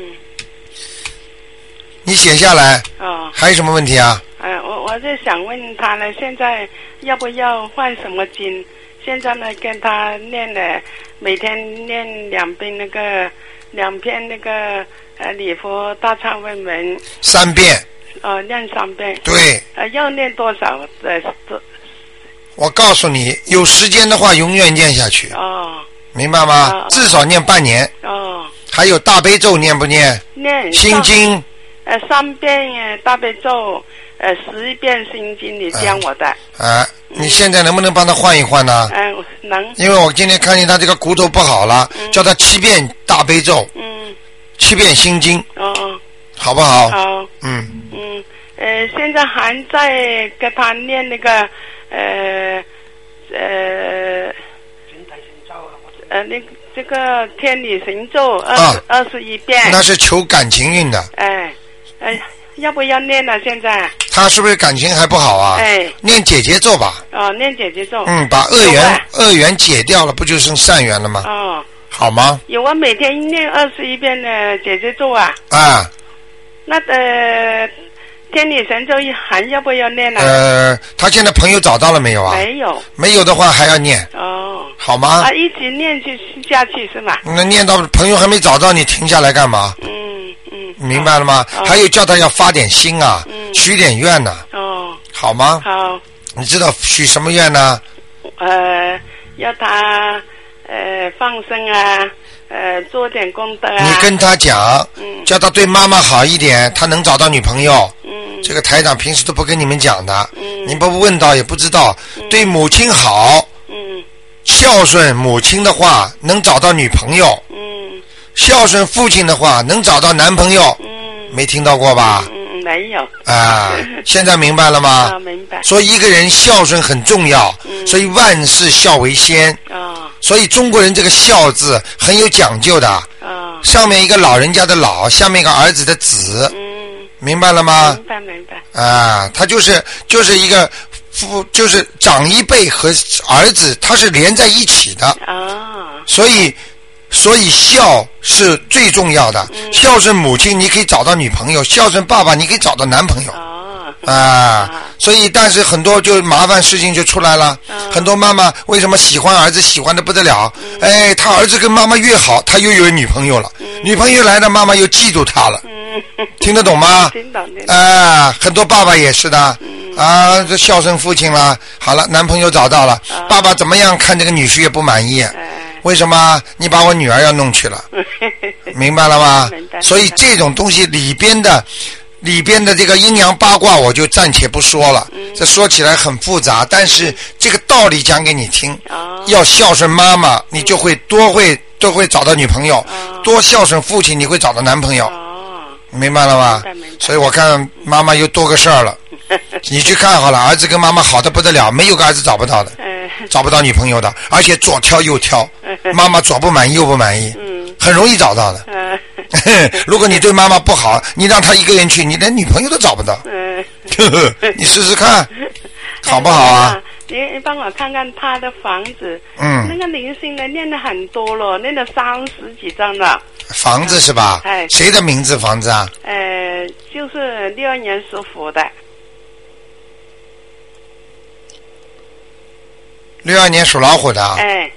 你写下来。 哦。 还有什么问题啊？ 呃，我我就想问他呢，现在要不要换什么经？现在呢，跟他念了，每天念两遍那个两篇那个呃礼佛大忏悔文。 三遍。 哦，念三遍。 对。 呃，要念多少？呃，多。 我告诉你，有时间的话，永远念下去。 哦。 明白吗？ 哦、 至少念半年。 哦。 还有大悲咒念不念？ 念。 心经。 呃，三遍大悲咒。呃，十一遍心经你教我的。 啊、呃，你现在能不能帮他换一换呢？ 嗯、呃，能。 因为我今天看见他这个骨头不好了，嗯、叫他七遍大悲咒，嗯，七遍心经，哦，好不好？ 好。 嗯。 嗯，呃，现在还在给他念那个呃呃，呃，那这个天女神咒二十二十一遍。 那是求感情运的。 哎，哎。要不要念了？现在他是不是感情还不好啊？ 哎， 念姐姐咒吧。 哦，念姐姐咒。 嗯，把恶缘恶缘解掉了，不就剩善缘了吗？ 哦， 好吗？ 有啊，每天念二十一遍的姐姐咒啊。 啊。 那呃，天女神咒还要不要念呢、啊？ 呃，他现在朋友找到了没有啊？ 没有。 没有的话还要念。 哦。 好吗？ 啊，一直念去下去是吗？ 那念到朋友还没找到，你停下来干嘛？ 嗯。 明白了吗？哦、还有叫他要发点心啊，嗯、许点愿呢、啊。 哦， 好吗？ 好。 你知道许什么愿呢？ 呃，要他呃放生啊，呃做点功德啊。 你跟他讲，嗯、叫他对妈妈好一点，他能找到女朋友。嗯。这个台长平时都不跟你们讲的，嗯、你不问到也不知道。嗯、对母亲好，嗯，孝顺母亲的话，能找到女朋友。嗯。孝顺父亲的话，能找到男朋友。嗯，没听到过吧？ 嗯，没有。 啊，现在明白了吗？ 啊，明白。 所以一个人孝顺很重要，嗯、所以万事孝为先。啊、哦。所以中国人这个孝字很有讲究的。啊、哦。上面一个老人家的老，下面一个儿子的子。嗯。明白了吗？ 明白，明白。 啊，他就是就是一个父，就是长一辈和儿子，他是连在一起的。啊、哦。所以。所以孝是最重要的，嗯、孝顺母亲你可以找到女朋友，孝顺爸爸你可以找到男朋友。哦、啊，啊所以但是很多就麻烦事情就出来了。哦、很多妈妈为什么喜欢儿子喜欢的不得了？嗯、哎，他儿子跟妈妈越好，他又有女朋友了，嗯、女朋友来了，妈妈又嫉妒他了。嗯、听得懂吗？ 听懂听懂。 啊，很多爸爸也是的。嗯、啊，这孝顺父亲了，好了，男朋友找到了，哦、爸爸怎么样看这个女婿也不满意。哎为什么你把我女儿要弄去了？明白了吗？所以这种东西里边的里边的这个阴阳八卦我就暂且不说了，嗯、这说起来很复杂，但是这个道理讲给你听。哦、要孝顺妈妈，你就会多会都会找到女朋友；哦、多孝顺父亲，你会找到男朋友。哦、 明白了吗？所以我看妈妈又多个事儿了。你去看好了，儿子跟妈妈好的不得了，没有个儿子找不到的，找不到女朋友的，而且左挑右挑，妈妈左不满意右不满意，很容易找到的。如果你对妈妈不好，你让她一个人去，你连女朋友都找不到。你试试看，好不好啊？ 你你帮我看看他的房子， 嗯， 那个灵性呢，念了很多了，念了三十几张了。 房子是吧？ 哎， 谁的名字房子啊？ 呃，就是六二年属虎的。 六二年属老虎的啊。 哎。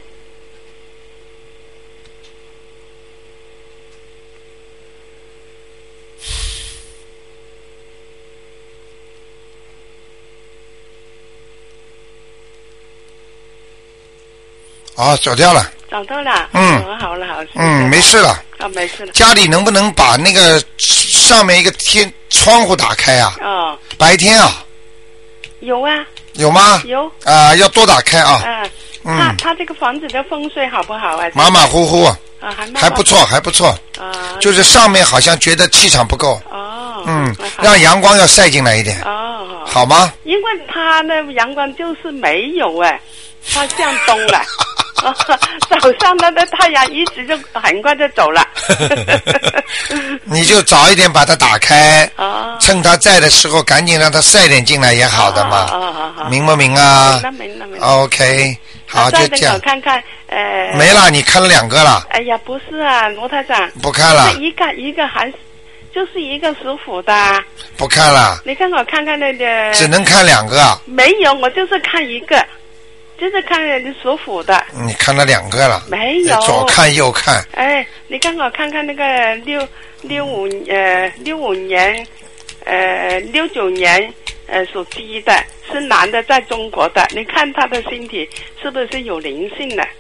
哦，走掉了。 找到了。 嗯。 哦、好了好了。 嗯，没事了。 啊，没事了。 家里能不能把那个上面一个天窗户打开啊？ 哦。 白天啊。 有啊。 有吗？ 有。 啊、呃，要多打开啊。 啊。 嗯。 他他这个房子的风水好不好啊？ 马马虎虎。 啊，还还不错，还不错。 啊。 就是上面好像觉得气场不够。 哦。 嗯，让阳光要晒进来一点。 哦。 好吗？ 因为他的阳光就是没有哎，他向东了。早上他的太阳一直就很快就走了。 你就早一点把它打开， 哦、 趁他在的时候赶紧让他晒点进来也好的嘛。 哦哦哦、 明不明啊？ 明了明了明了。 OK， 好，就这样。 我看看，呃。 没了，你看了两个了。 哎呀，不是啊，罗台长。 不看了。 一个一个还就是一个属虎的。 不看了。 你看我看看那个。 只能看两个。 没有，我就是看一个。就是看属虎的， 你看了两个了？ 没有， 左看右看。 哎，你看我看看那个六六五呃六五年呃六九年呃属鸡的，是男的，在中国的，你看他的身体是不是有灵性的？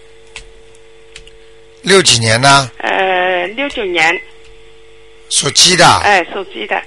六几年呢？ 呃，六九年。 属鸡的。 哎，属鸡的。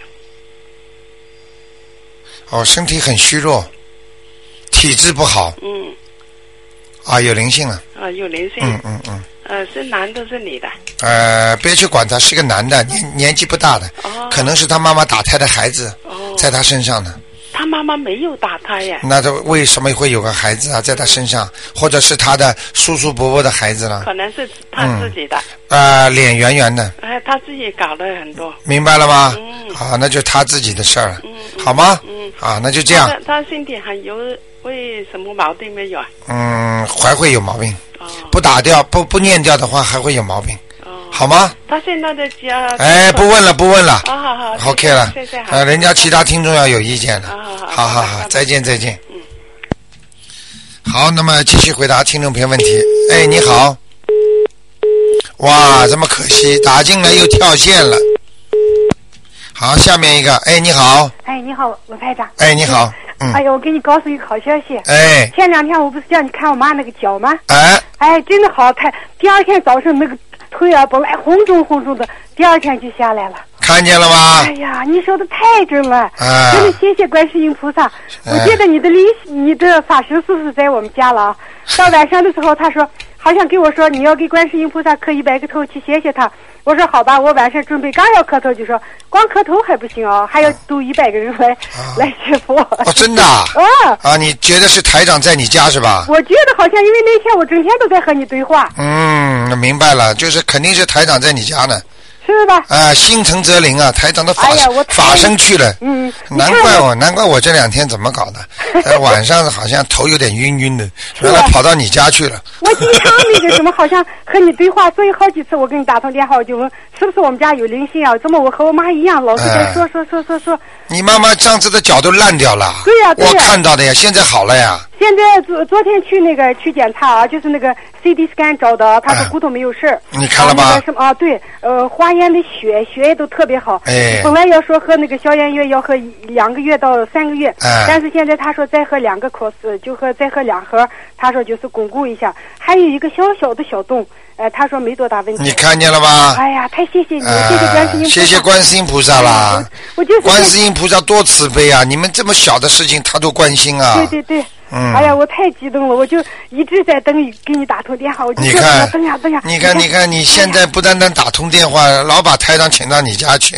哦，身体很虚弱，体质不好。 嗯。 啊，有灵性了。 啊，有灵性。 嗯嗯嗯。 呃，是男的，是女的？ 呃，别去管他，是个男的，年年纪不大的， 哦、 可能是他妈妈打胎的孩子， 哦、 在他身上呢。 他妈妈没有打胎呀？ 那他为什么会有个孩子啊，在他身上，或者是他的叔叔伯伯的孩子呢？ 可能是他自己的。啊、 嗯呃，脸圆圆的。 哎，他自己搞了很多。明白了吗？ 嗯。 啊，那就他自己的事儿了。 嗯。 好吗？ 嗯。 啊，那就这样。 他, 他身体还有为什么毛病没有啊？ 嗯，还会有毛病。 哦。 不打掉，不不念掉的话，还会有毛病。好吗？ 他现在的家。 哎，不问了，不问了。 好好好 ，OK 了。 谢谢。 呃，人家其他听众要有意见的。 好好好。 好好好，再见再见。 嗯。 好，那么继续回答听众朋友问题。哎，你好。哇，这么可惜，打进来又跳线了。好，下面一个。哎，你好。 哎，你好，罗台长。 哎，你好。嗯。 哎呦，我给你告诉一个好消息。 哎。 前两天我不是叫你看我妈那个脚吗？ 哎。 哎，真的好看。第二天早上那个腿啊，本来红肿红肿的，第二天就下来了。 看见了吗？ 哎呀，你说的太准了！ 啊。 真的谢谢观世音菩萨。我觉得你的灵，你的法师是不是在我们家了啊？到晚上的时候，他说好像跟我说你要给观世音菩萨磕一百个头去谢谢他。我说好吧，我晚上准备刚要磕头，就说光磕头还不行啊，还要度一百个人来、啊、来学佛。 哦，真的啊？ 啊啊！你觉得是台长在你家是吧？ 我觉得好像，因为那天我整天都在和你对话。 嗯，明白了，就是肯定是台长在你家呢。 是吧？ 啊，心诚则灵啊！台长的法、 哎、呀我法身去了。 嗯。 难怪我，难怪我这两天怎么搞的？呃、晚上好像头有点晕晕的，原来跑到你家去了。 我经常那个什么，好像和你对话，所以好几次我给你打通电话，我就问是不是我们家有灵性啊？怎么我和我妈一样，老是在说、哎、说说说说。 你妈妈上次的脚都烂掉了。 对呀、啊，对呀、 啊。我看到的呀，现在好了呀。 现在昨昨天去那个去检查啊，就是那个 C T scan 找的，他说骨头没有事儿、 嗯。你看了吗？ 啊、那个什么啊，对，呃，化验的血血液都特别好。 哎。 本来要说喝那个消炎药要喝两个月到三个月， 哎、 但是现在他说再喝两个 course， 就喝再喝两盒，他说就是巩固一下。还有一个小小的小洞，呃，他说没多大问题。 你看见了吗？ 哎呀，太谢谢你， 呃、 谢谢观世音菩萨。 谢谢观世音菩萨啦！ 嗯、我就是观世音菩萨多慈悲啊！你们这么小的事情他都关心啊！ 对对对。 嗯， 哎呀，我太激动了，我就一直在等给你打通电话，我就你看等呀等呀。 你看，你看，你现在不单单打通电话，老把台长请到你家去。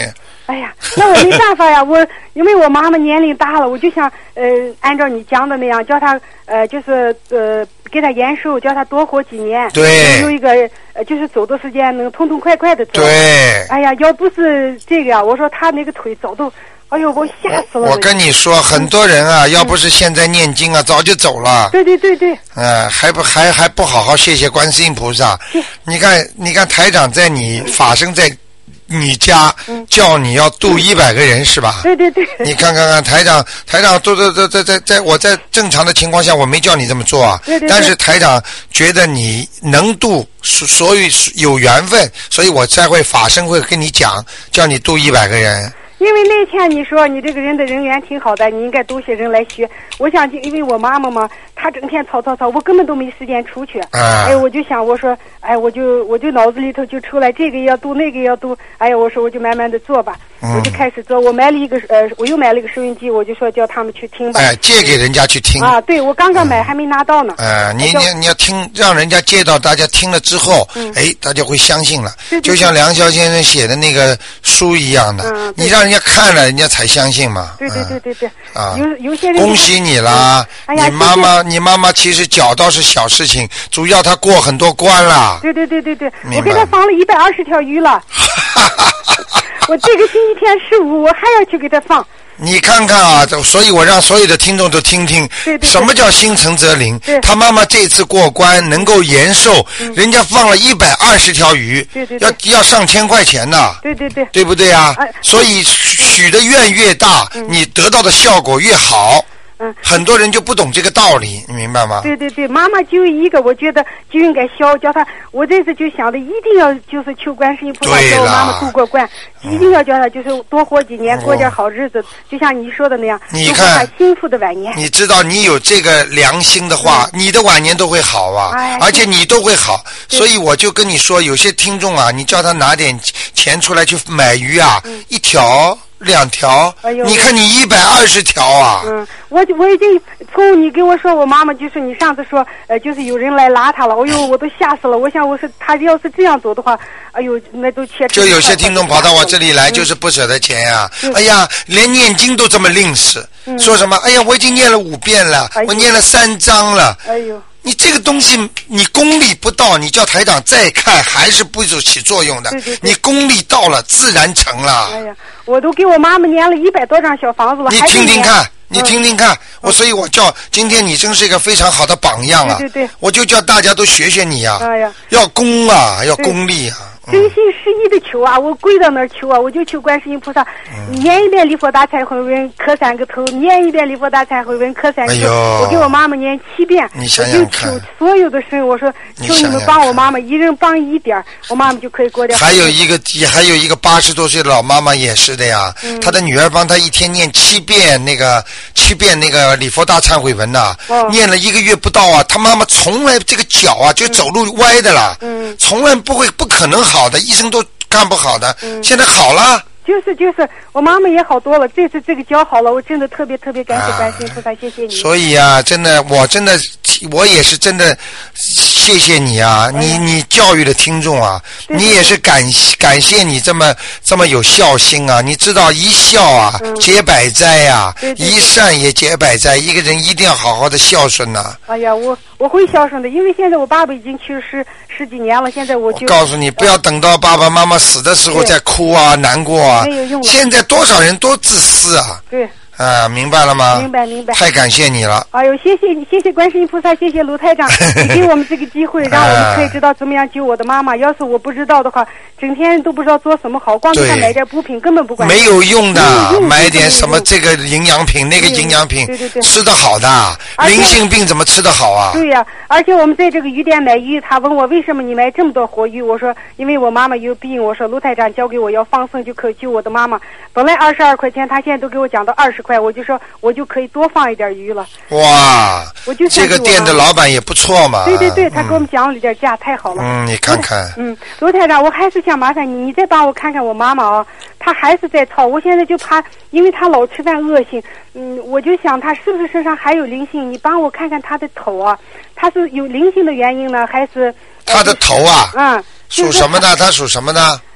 哎呀，那我没办法呀，我因为我妈妈年龄大了，我就想呃按照你讲的那样，叫她呃就是呃给她延寿，叫她多活几年。 对。 有一个呃就是走的时间能痛痛快快的走。 对。 哎呀，要不是这个呀，我说她那个腿早都，哎呦，我吓死了。 我, 我跟你说，很多人啊，嗯、要不是现在念经啊，早就走了。 对对对对。 呃，还不还还不好好谢谢观世音菩萨。你看，你看台长在你法身在。你家叫你要度一百个人是吧？ 对对对。 你看看看台长，台长都都都在在在我在正常的情况下我没叫你这么做啊。 对对对。 但是台长觉得你能度，所以有缘分，所以我才会法身会跟你讲，叫你度一百个人。 因为那天你说你这个人的人缘挺好的，你应该多些人来学。我想，因为我妈妈嘛，她整天吵吵吵，我根本都没时间出去。 啊、 哎，我就想，我说，哎，我就我就脑子里头就出来这个要读，那个要读。哎呀，我说我就慢慢的做吧，嗯、我就开始做。我买了一个呃，我又买了一个收音机，我就说叫他们去听吧。 哎，借给人家去听。 啊，对，我刚刚买、嗯、还没拿到呢。 呃，你你你要听，让人家借到，大家听了之后，嗯、哎，大家会相信了。 对对对， 就像梁霄先生写的那个书一样的， 嗯、 你让人家看了，人家才相信嘛。 对对对对对。 嗯、啊， 有有些人。 恭喜你啦！ 哎呀， 你妈妈，你妈妈其实脚倒是小事情，主要她过很多关了。 对对对对对，我给她放了一百二十条鱼了。我这个星期天十五，我还要去给她放。 你看看啊，所以我让所有的听众都听听， 对对对， 什么叫心诚则灵。 他妈妈这次过关能够延寿， 嗯、 人家放了一百二十条鱼， 对对对， 要要上千块钱呢。 对对对， 对不对啊？ 啊所以许的愿越大， 嗯、 你得到的效果越好。 嗯， 很多人就不懂这个道理，你明白吗？ 对对对，妈妈就一个，我觉得就应该消，叫她。我这次就想的，一定要就是求观世音菩萨叫我妈妈渡过关，一定要叫她就是多活几年， 哦、 过点好日子，就像你说的那样， 你看幸福的晚年。 你知道，你有这个良心的话，嗯、你的晚年都会好啊， 哎、 而且你都会好。所以我就跟你说，有些听众啊，你叫他拿点钱出来去买鱼啊， 嗯、 一条。两条， 哎呦， 你看你一百二十条啊！ 嗯，我我已经从你跟我说，我妈妈就是你上次说，呃，就是有人来拉她了，哎呦，我都吓死了。我想我是她要是这样走的话，哎呦，那都切。 就有些听众跑到我这里来，就是不舍得钱呀、啊。 嗯、 哎呀，连念经都这么吝啬， 嗯、 说什么？哎呀，我已经念了五遍了， 哎、 我念了三章了。 哎呦。 你这个东西，你功力不到，你叫台长再看还是不起作用的。 对对对， 你功力到了，自然成了。 哎呀，我都给我妈妈念了一百多张小房子了。 你听听看，你听听看， 嗯、 我所以我叫今天你真是一个非常好的榜样啊！ 对对对， 我就叫大家都学学你啊！ 哎呀， 要功啊，要功力啊！ 真心实意的求啊，我跪到那儿求啊，我就求观世音菩萨，嗯、念一遍礼佛大忏悔文磕三个头，念一遍礼佛大忏悔文磕三个头。 哎呦， 我给我妈妈念七遍， 你想想看， 我就求所有的神，我说求你们帮我妈妈，一人帮一点，我妈妈就可以过掉。 还有一个，还有一个八十多岁的老妈妈也是的呀， 嗯、 她的女儿帮她一天念七遍那个七遍那个礼佛大忏悔文呐、 哦， 念了一个月不到啊，她妈妈从来这个脚啊就走路歪的了， 嗯， 从来不会不可能好的，医生都看不好的， 嗯、 现在好了。 就是就是，我妈妈也好多了。这次这个脚好了，我真的特别特别感谢观世音菩萨，谢谢你。 所以啊，真的，我真的，我也是真的，谢谢你啊！ 哎、 你你教育的听众啊，你也是感感谢你这么这么有孝心啊！你知道一孝啊， 嗯、 结百灾啊， 对对对， 一善也结百灾。一个人一定要好好的孝顺呐、啊。 哎呀，我我会孝顺的，因为现在我爸爸已经去世十几年了，现在我就我告诉你，不要等到爸爸妈妈死的时候再哭啊，难过啊。 没有用了。 现在多少人多自私啊！ 对。 啊，明白了吗？ 明白明白。 太感谢你了。 哎呦，谢谢你，谢谢观世音菩萨，谢谢卢台长，你给我们这个机会，让我们可以知道怎么样救我的妈妈。要是我不知道的话，整天都不知道做什么好，光给他买点补品根本不管。 没有用的， 用买点什么这个营养品那个营养品， 对对对， 吃得好的。灵性病怎么吃得好啊？ 对呀、啊，而且我们在这个鱼店买鱼，他问我为什么你买这么多活鱼，我说因为我妈妈有病，我说卢台长教给我要放生就可以救我的妈妈。本来二十二块钱，他现在都给我讲到二十块，我就说。我就可以多放一点鱼了。 哇， 我就这个店的老板也不错嘛。 对对对，他给我们讲了点价，太好了。 嗯，你看看。 嗯，罗台长，我还是想麻烦你，你再帮我看看我妈妈啊，她还是在操，我现在就怕，因为她老吃饭恶性，嗯，我就想她是不是身上还有灵性？你帮我看看她的头啊，她是有灵性的原因呢，还是？ 她的头啊？ 嗯。 属什么的？她属什么的？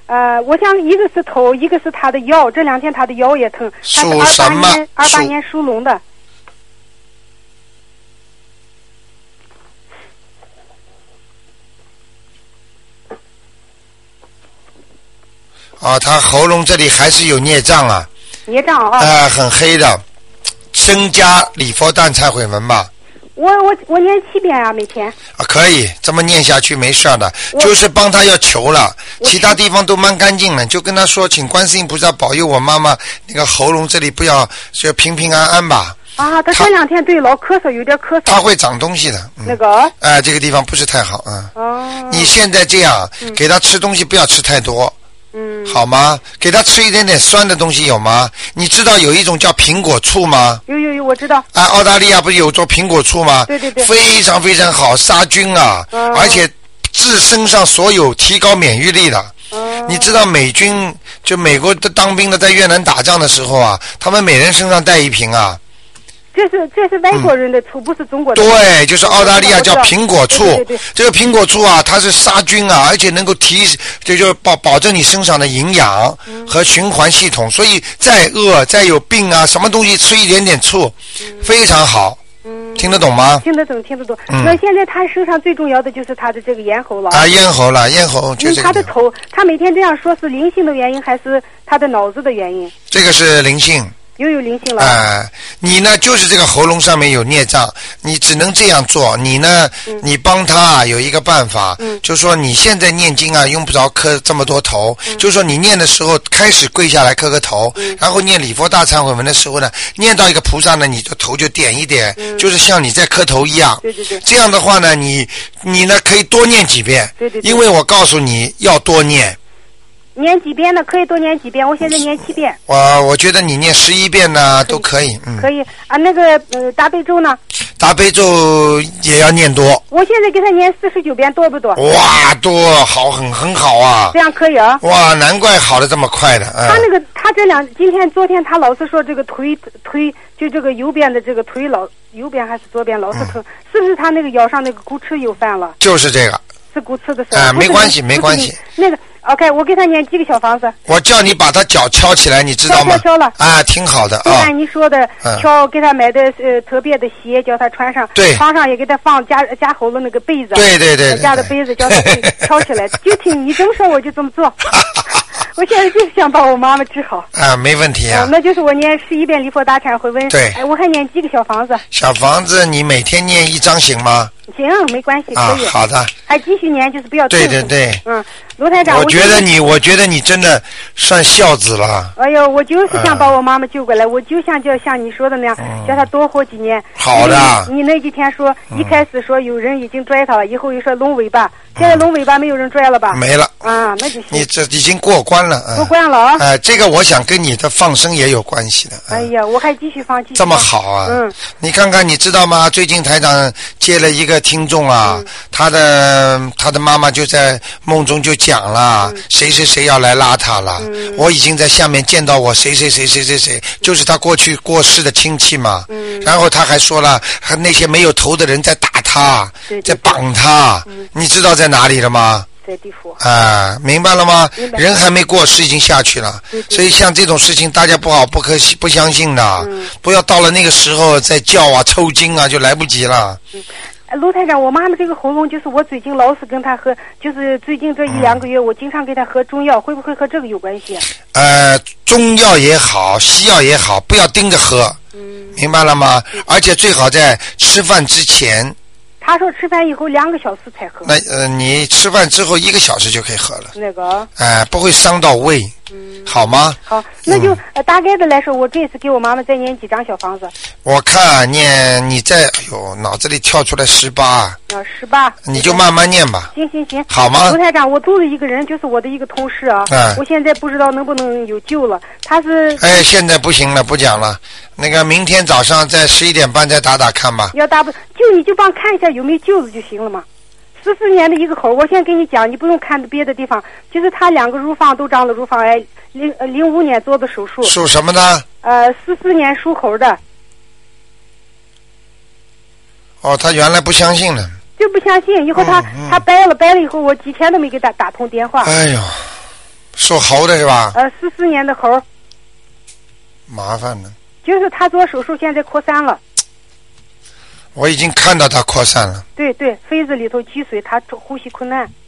呃，我想一个是头，一个是他的腰，这两天他的腰也疼。他是属什么？ 二八年，二八年属龙的。 啊，他喉咙这里还是有孽障啊。 孽障啊。 啊、呃，很黑的，增加礼佛大忏悔文吧。 我我我念七遍啊，每天。 啊，可以这么念下去没事的，就是帮他要求了，其他地方都蛮干净了，就跟他说，请观世音菩萨保佑我妈妈那个喉咙这里不要就平平安安吧。 啊，他这两天对老咳嗽，有点咳嗽。 他会长东西的。嗯、 那个。 哎、呃，这个地方不是太好啊。 嗯、哦。 你现在这样、嗯、给他吃东西不要吃太多。 嗯， 好吗？给他吃一点点酸的东西有吗？你知道有一种叫苹果醋吗？ 有有有，我知道。 啊，澳大利亚不是有做苹果醋吗？ 对对对， 非常非常好，杀菌啊， 嗯、 而且治身上所有，提高免疫力的。 嗯、 你知道美军就美国的当兵的在越南打仗的时候啊，他们每人身上带一瓶啊。 这是这是外国人的醋，嗯、不是中国的。 对，就是澳大利亚叫苹果醋。 对对对， 这个苹果醋啊，它是杀菌啊，而且能够提，就就保保证你身上的营养和循环系统。嗯、所以再饿再有病啊，什么东西吃一点点醋，嗯、非常好。 嗯， 听得懂吗？ 听得懂，听得懂。 嗯、 那现在他身上最重要的就是他的这个咽喉了。 啊，咽喉了，咽喉就是、这个。 他的头，他每天这样说是灵性的原因，还是他的脑子的原因？ 这个是灵性。 又有灵性了。 哎、呃，你呢就是这个喉咙上面有孽障，你只能这样做。你呢，嗯、你帮他有一个办法， 嗯、 就是说你现在念经啊，用不着磕这么多头， 嗯、 就是说你念的时候开始跪下来磕个头， 嗯、 然后念礼佛大忏悔文的时候呢，念到一个菩萨呢，你的头就点一点， 嗯、 就是像你在磕头一样。 对对对。 这样的话呢，你你呢可以多念几遍。 对对对。 因为我告诉你要多念。 念几遍呢？可以多念几遍。我现在念七遍。 我我觉得你念十一遍呢都可以，嗯。 可以啊，那个呃大悲咒呢？ 大悲咒也要念多。 我现在给他念四十九遍，多不多？ 哇，多好，很很好啊。 这样可以啊。 哇，难怪好的这么快的。嗯、 他那个他这两今天昨天他老是说这个腿腿就这个右边的这个腿老右边还是左边老是疼，嗯、是不是他那个腰上那个骨刺又犯了？ 就是这个。 是骨刺的事。 啊、呃，没关系，没关系。 那个。OK， 我给他念几个小房子。 我叫你把他脚敲起来，你知道吗？ 敲敲了。 啊，挺好的啊。 就按你说的，敲给他买的呃特别的鞋，叫他穿上。 对。 床上也给他放加加厚了那个被子。 对对 对, 对。 加的被子叫他敲起来，就听你这么说，我就这么做。我现在就是想把我妈妈治好。 啊，没问题啊。 哦、那就是我念十一遍礼佛大忏悔文。 对。 哎，我还念几个小房子。 小房子，你每天念一张行吗？ 行，没关系，可以。 啊，好的。 还继续念，就是不要。 对对对。 嗯，卢台长。 我觉得你，我觉得你真的算孝子了。 哎呦，我就是想把我妈妈救过来，嗯、我就想叫像你说的那样，嗯、叫她多活几年。 好的。 你, 你那几天说，嗯、一开始说有人已经拽她了，以后又说龙尾巴，现在龙尾巴没有人拽了吧？ 没了。 啊，那就行。 你这已经过关了。嗯、 过关了啊。 哎、呃，这个我想跟你的放生也有关系的。 嗯、哎呀，我还继续放，继续放。 这么好啊！ 嗯。 你看看，你知道吗？最近台长接了一个听众啊。嗯、他的他的妈妈就在梦中就讲了，嗯、谁谁谁要来拉他了。嗯、我已经在下面见到我谁谁谁谁谁谁，就是他过去过世的亲戚嘛。嗯、然后他还说了，还那些没有头的人在打他， 对对对在绑他。嗯、你知道在哪里了吗？ 在地府。 啊，明白了吗？ 明白。 人还没过世已经下去了。 对对对。 所以像这种事情大家不好不可不相信的， 嗯、 不要到了那个时候再叫啊抽筋啊就来不及了。 嗯卢台长，我妈妈这个喉咙就是我最近老是跟她喝，就是最近这一两个月，我经常给她喝中药，会不会和这个有关系？ 呃，中药也好，西药也好，不要盯着喝， 嗯， 明白了吗？嗯、而且最好在吃饭之前。 他说吃饭以后两个小时才喝。 那呃，你吃饭之后一个小时就可以喝了。 那个。 哎、呃，不会伤到胃。 嗯。 好吗？ 好，那就、嗯呃、大概的来说，我这次给我妈妈再念几张小房子。 我看念你在，哎呦，脑子里跳出来十八。啊， 十八。 你就慢慢念吧。 行行行。 好吗？ 卢台长，我肚子一个人，就是我的一个同事啊。 嗯。 我现在不知道能不能有救了，他是。 哎，现在不行了，不讲了。那个明天早上在十一点半再打打看吧。 要打不就你就帮看一下有没有救了就行了嘛。十四年的一个口，我先跟你讲，你不用看别的地方，就是他两个乳房都长了乳房癌，零呃零五年做的手术。 属什么的？ 呃，十四年属猴的。 哦，他原来不相信了。 就不相信，以后他、嗯嗯、他掰了掰了以后，我几天都没给他打通电话。 哎呦， 属猴的是吧？ 呃，四四年的猴。 麻烦了。 就是他做手术，现在扩散了。 我已经看到他扩散了。 对对，肺子里头积水，他呼吸困难。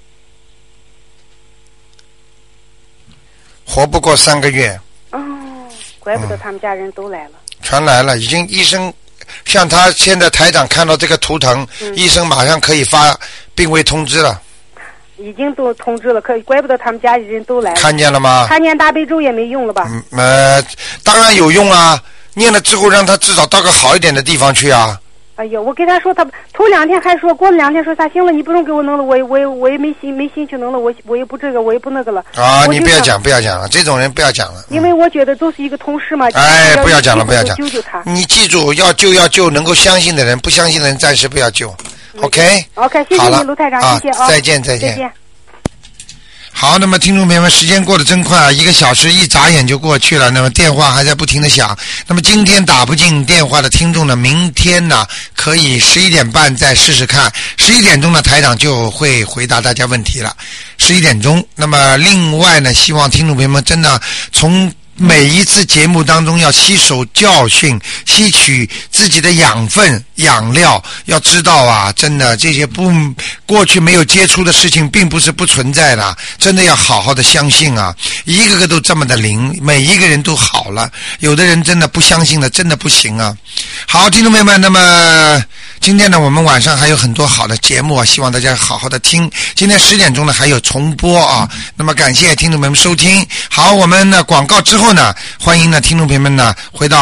活不过三个月。 哦，怪不得他们家人都来了。嗯、 全来了，已经医生像他现在台长看到这个图腾，嗯、医生马上可以发病危通知了。 已经都通知了，可怪不得他们家人都来了。 看见了吗？ 他念大悲咒也没用了吧？ 嗯，呃，当然有用啊！念了之后，让他至少到个好一点的地方去啊。 哎呦，我跟他说，他头两天还说，过了两天说啥行了，你不用给我弄了，我也我也我也没心没心去弄了，我我也不这个，我也不那个了。 啊，你不要讲，不要讲了，这种人不要讲了。 因为我觉得都是一个同事嘛。 哎，不要讲了，不要讲。 救救他。 你记住，要救要救能够相信的人，不相信的人暂时不要救。OK。 OK， 谢谢你，卢台长，谢谢啊， 再见，再见。 再见。 好，那么听众朋友们，时间过得真快啊，一个小时一眨眼就过去了。那么电话还在不停的响。那么今天打不进电话的听众呢，明天呢可以十一点半再试试看。十一点钟呢，台长就会回答大家问题了。十一点钟。那么另外呢，希望听众朋友们真的从每一次节目当中要吸收教训，吸取自己的养分养料。要知道啊，真的这些不过去没有接触的事情并不是不存在的，真的要好好的相信啊，一个个都这么的灵，每一个人都好了。有的人真的不相信的真的不行啊。好，听众朋友们，那么今天呢我们晚上还有很多好的节目啊，希望大家好好的听。今天十点钟呢还有重播啊，那么感谢听众朋友们收听。好，我们呢广告之后呢，欢迎呢听众朋友们呢回到